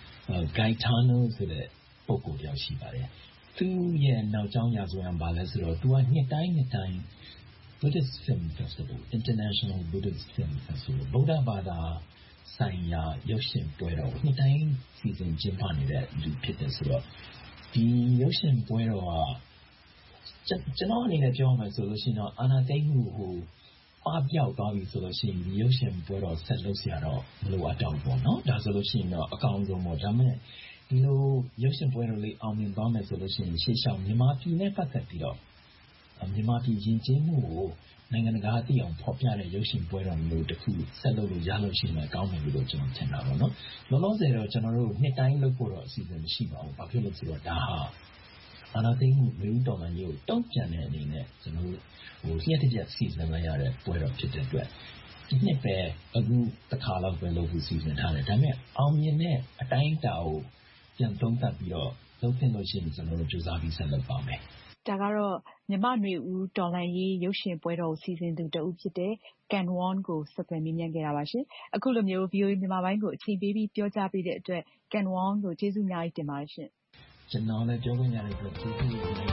Gaetano ဆိုတဲ့ပုဂ္ဂိုလ်တယောက်ရှိပါတယ်သူရဲ့နောက်ကျောင်းရာဇဝင်ပါလဲဆိုတော့သူကနှစ်တိုင်းနှစ်တိုင်းBuddhist Film Festival International Buddhist Film Festival ဗုဒ္ဓဘာသာဆိုင်ရာရုပ်ရှင်ပွဲတော်နှစ်တိုင်းစီစဉ်ကျင်းပနေတဲ့လူဖြစ်တယ်ဆိုတော့ဒီရုပ်ရှင်ပွဲတော်ကကျွန်တော်အနေနဲ့ပြောမှဆိုလို့ရှိရင်တော့အာနာသိမ့်မှုဟိုပပျောက်သွားပြီဆိုလို့ရှိရင်ဒီရုပ်ရှင်ပွဲတော်ဆက်လုပ်စရာတော့မလိုအပ်တော့ဘူးเนาะဒါဆိုလို့ရှိရင်တော့အကောင်းဆုံးပေါ့ဒါပေမဲ့ဒီလိုရုပ်ရှင်ပွဲတော်လေးအောင်မြင်သွားမယ်ဆိုလို့ရှိရင်ရှေ့လျှောက်မြန်မာပြည်နဲ့ပတ်သက်ပြီးတော့မြန်မာပြည်ယဉ်ကျေးမှုကိုနိုင်ငံတကာသိအောင်ဖော်ပြတဲ့ရုပ်ရှင်ပွဲတော်မျိုးတစ်ခုဆက်လုပ်လို့ရလို့ရှိရင်ကောင်းမယ်လို့ကျွန်တော်ထင်တာပေါ့နော်လောလောဆယ်တော့ကျွန်တော်တို့နှစ်တိုင်းလုပ်ဖို့တော့အစီအစဉ်မရှိပါဘူးဘာဖြစ်လို့ဆိုတော့ဒါဟာအာနာသိမ့်မှုလူတော်မှန်ကြီးကိုတောက်ပြန်တဲ့အနေနဲ့ကျွန်တော်တို့ဟိုလျှက်တစ်ချက်စီစဉ်လိုက်ရတဲ့ပွဲတော်ဖြစ်တဲ့အတွက်ဒီနှစ်ပဲအခုတစ်ခါလောက်ပဲလုပ်ဖို့စီစဉ်ထားတယ်ဒါပေမဲ့အောင်မြင်တဲ့အတိုင်းအတာကိုပြန်သုံးသပ်ပြီးတော့လုပ်ဖြစ်လို့ရှိရင်ကျွန်တော်တို့ကြိုးစားပြီးဆက်လုပ်ပါမယ်ဒါကတော့မြန်မာ့နွေဦးတော်လှန်ရေးရုပ်ရှင်ပွဲတော်စီစဉ်သူတဦးဖြစ်တဲ့ Ken Won ကိုဆက်သွယ်မေးမြန်းခဲ့တာပါရှင်အခုလိုမျိုး ဗီအိုအေ မြန်မာပိုင်းကိုအချိန်ပေးပြီးပြောကြားပေးတဲ့အတွက် Ken Won ကိုကျေးဇူးအများကြီးတင်ပါတယ်ရှင်ကျွန်တော်လည်းပြောခွင့်ရတဲ့အတွက်ကျေးဇူးတင်ပါတယ်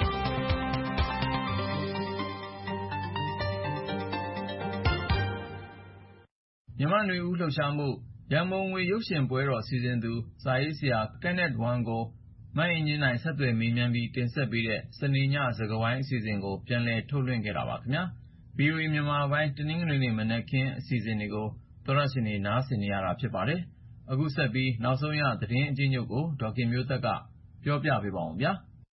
မြန်မာ့နွေဦးလှုပ်ရှားမှုရန်ပုံငွေရုပ်ရှင်ပွဲတော်စီစဉ်သူစာရေးဆရာ Kenneth Wang ကိုမအင်ကြင်းနိုင်ဆက်သွယ်မေးမြန်းပြီးတင်ဆက်ပေးတဲ့စနေညစကားဝိုင်းအစီအစဉ်ကိုပြန်လည်ထုတ်လွှင့်ခဲ့တာပါခင်ဗျာ ဗီအိုအေ မြန်မာပိုင်းတနင်္ဂနွေနေ့မနက်ခင်းအစီအစဉ်တွေကိုသောရရှင်တွေနားဆင်နေရတာဖြစ်ပါတယ်အခုဆက်ပြီးနောက်ဆုံးရသတင်းအကျဉ်းချုပ်ကိုဒေါက်ခင်မျိုးသက်ကပြောပြပေးပါဦးဗျာ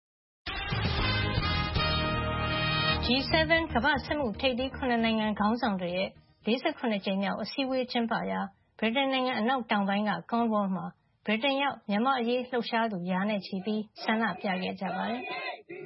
ဂျီ seven ကမ္ဘာ့စက်မှုထိပ်သီး ၇ နိုင်ငံခေါင်းဆောင်တွေရဲ့ ၄၇ ကြိမ်မြောက်အစည်းအဝေးကျင်းပရာဗြိတိန်နိုင်ငံအနောက်တောင်ပိုင်းက Cornwall မှာဗြိတိန်ရောက်မြန်မာ့အရေးလှုပ်ရှားသူရာနဲ့ချီပြီးဆန္ဒပြခဲ့ကြပါတယ်။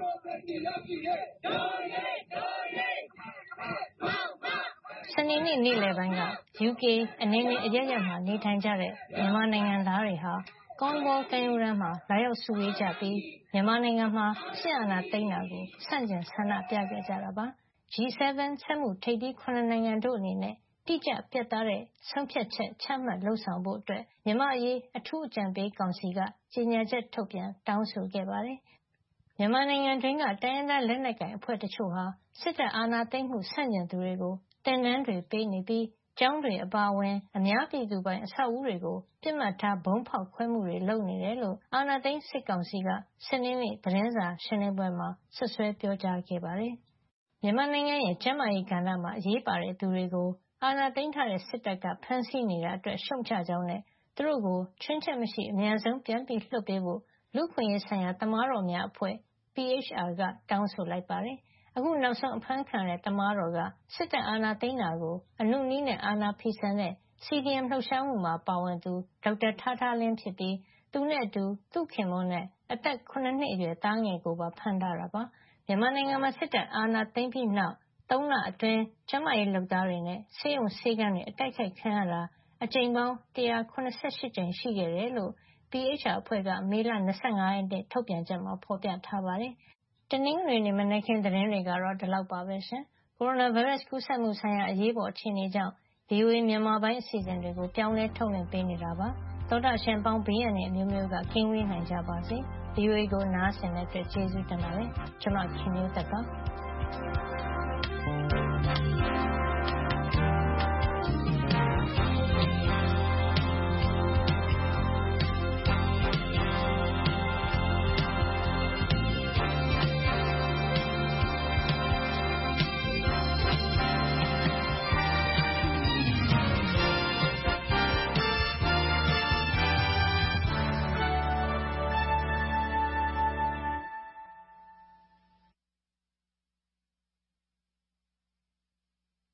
စနေနေ့နေ့လယ်ပိုင်းက ယူကေ အနေနဲ့အရပ်ရပ်မှာနေထိုင်ကြတဲ့မြန်မာနိုင်ငံသားတွေဟာ Cornwall ကမ်းရိုးတန်းမှာလာရောက်စုဝေးကြပြီးမြန်မာနိုင်ငံမှာစစ်အာဏာသိမ်းတာကိုဆန့်ကျင်ဆန္ဒပြခဲ့ကြတာပါ။ ဂျီ seven စက်မှုထိပ်သီး ၇ နိုင်ငံတို့အနေနဲ့တိကျပြတ်သားတဲ့ဆုံးဖြတ်ချက်ချမှတ်လုပ်ဆောင်ဖို့အတွက်မြန်မာ့အရေးအထူးအကြံပေးကောင်စီကကြေညာချက်ထုတ်ပြန်တောင်းဆိုခဲ့ပါတယ်။မြန်မာနိုင်ငံတွင်းကတိုင်းရင်းသားလက်နက်ကိုင်အဖွဲ့တချို့ဟာစစ်တပ်အာဏာသိမ်းမှုဆန့်ကျင်သူတွေကိုသင်တန်းတွေပေးနေပြီးကျောင်းတွေအပါအဝင်အများပြည်သူပိုင်အဆောက်အဦတွေကိုပစ်မှတ်ထားဗုံးဖောက်ခွဲမှုတွေလုပ်နေတယ်လို့အာဏာသိမ်းစစ်ကောင်စီကစနေနေ့သတင်းစာရှင်းလင်းပွဲမှာဆွဆွဲပြောကြားခဲ့ပါတယ်။မြန်မာနိုင်ငံရဲ့ကျန်းမာရေးကဏ္ဍမှာအရေးပါတဲ့သူတွေကိုအာဏာသိမ်းထားတဲ့စစ်တပ်ကဖမ်းဆီးနေတာအတွက်ရှုတ်ချကြောင်းနဲ့သူတို့ကိုချွင်းချက်မရှိအမြန်ဆုံးပြန်ပြီးလွှတ်ပေးဖို့လူ့အခွင့်အရေးဆိုင်ရာသမားတော်များအဖွဲ့ P H R ကတောင်းဆိုလိုက်ပါတယ်။အခုနောက်ဆုံးအဖမ်းခံရတဲ့သမားတော်ကစစ်တပ်အာဏာသိမ်းတာကိုအနုနည်းနဲ့အာဏာဖီဆန်တဲ့ စီဒီအမ် လှုပ်ရှားမှုမှာပါဝင်သူဒေါက်တာထားထားလင်းဖြစ်ပြီးသူနဲ့အတူသူ့ခင်ပွန်းနဲ့အသက်၇နှစ်အရွယ်သားငယ်ကိုပါဖမ်းထားတာပါ။မြန်မာနိုင်ငံမှာစစ်တပ်အာဏာသိမ်းပြီးနောက်သုံးလအတွင်းကျန်းမာရေးလုပ်သားတွေနဲ့ဆေးရုံဆေးခန်းတွေအတိုက်ခိုက်ခံရတာအကြိမ်ပေါင်း၁၇၈ ကြိမ်ရှိခဲ့တယ်လို့ P H R အဖွဲ့ကမေလ၂၅ရက်နေ့ထုတ်ပြန်ချက်မှာဖော်ပြထားပါတယ်။တနင်္ဂနွေနေ့မနက်ခင်းသတင်းတွေကတော့ဒီလောက်ပါပဲရှင်။ကိုရိုနာဗိုင်းရပ်စ်ကူးစက်မှုဆိုင်ရာအရေးပေါ်အခြေအနေကြောင့် ဗွီအိုအေမြန်မာပိုင်းအစီအစဉ်တွေကိုပြောင်းလဲထုတ်လွှင့်ပေးနေတာပါ။သောတာရှင်ပေါင်းဘေးရန်တွေအမျိုးမျိုးကကင်းဝေးနိုင်ကြပါစေ။ ဗွီအိုအေကိုနားဆင်တဲ့အတွက်ကျေးဇူးတင်ပါတယ်။ကျွန်မခင်မျိုးသက်ပါ။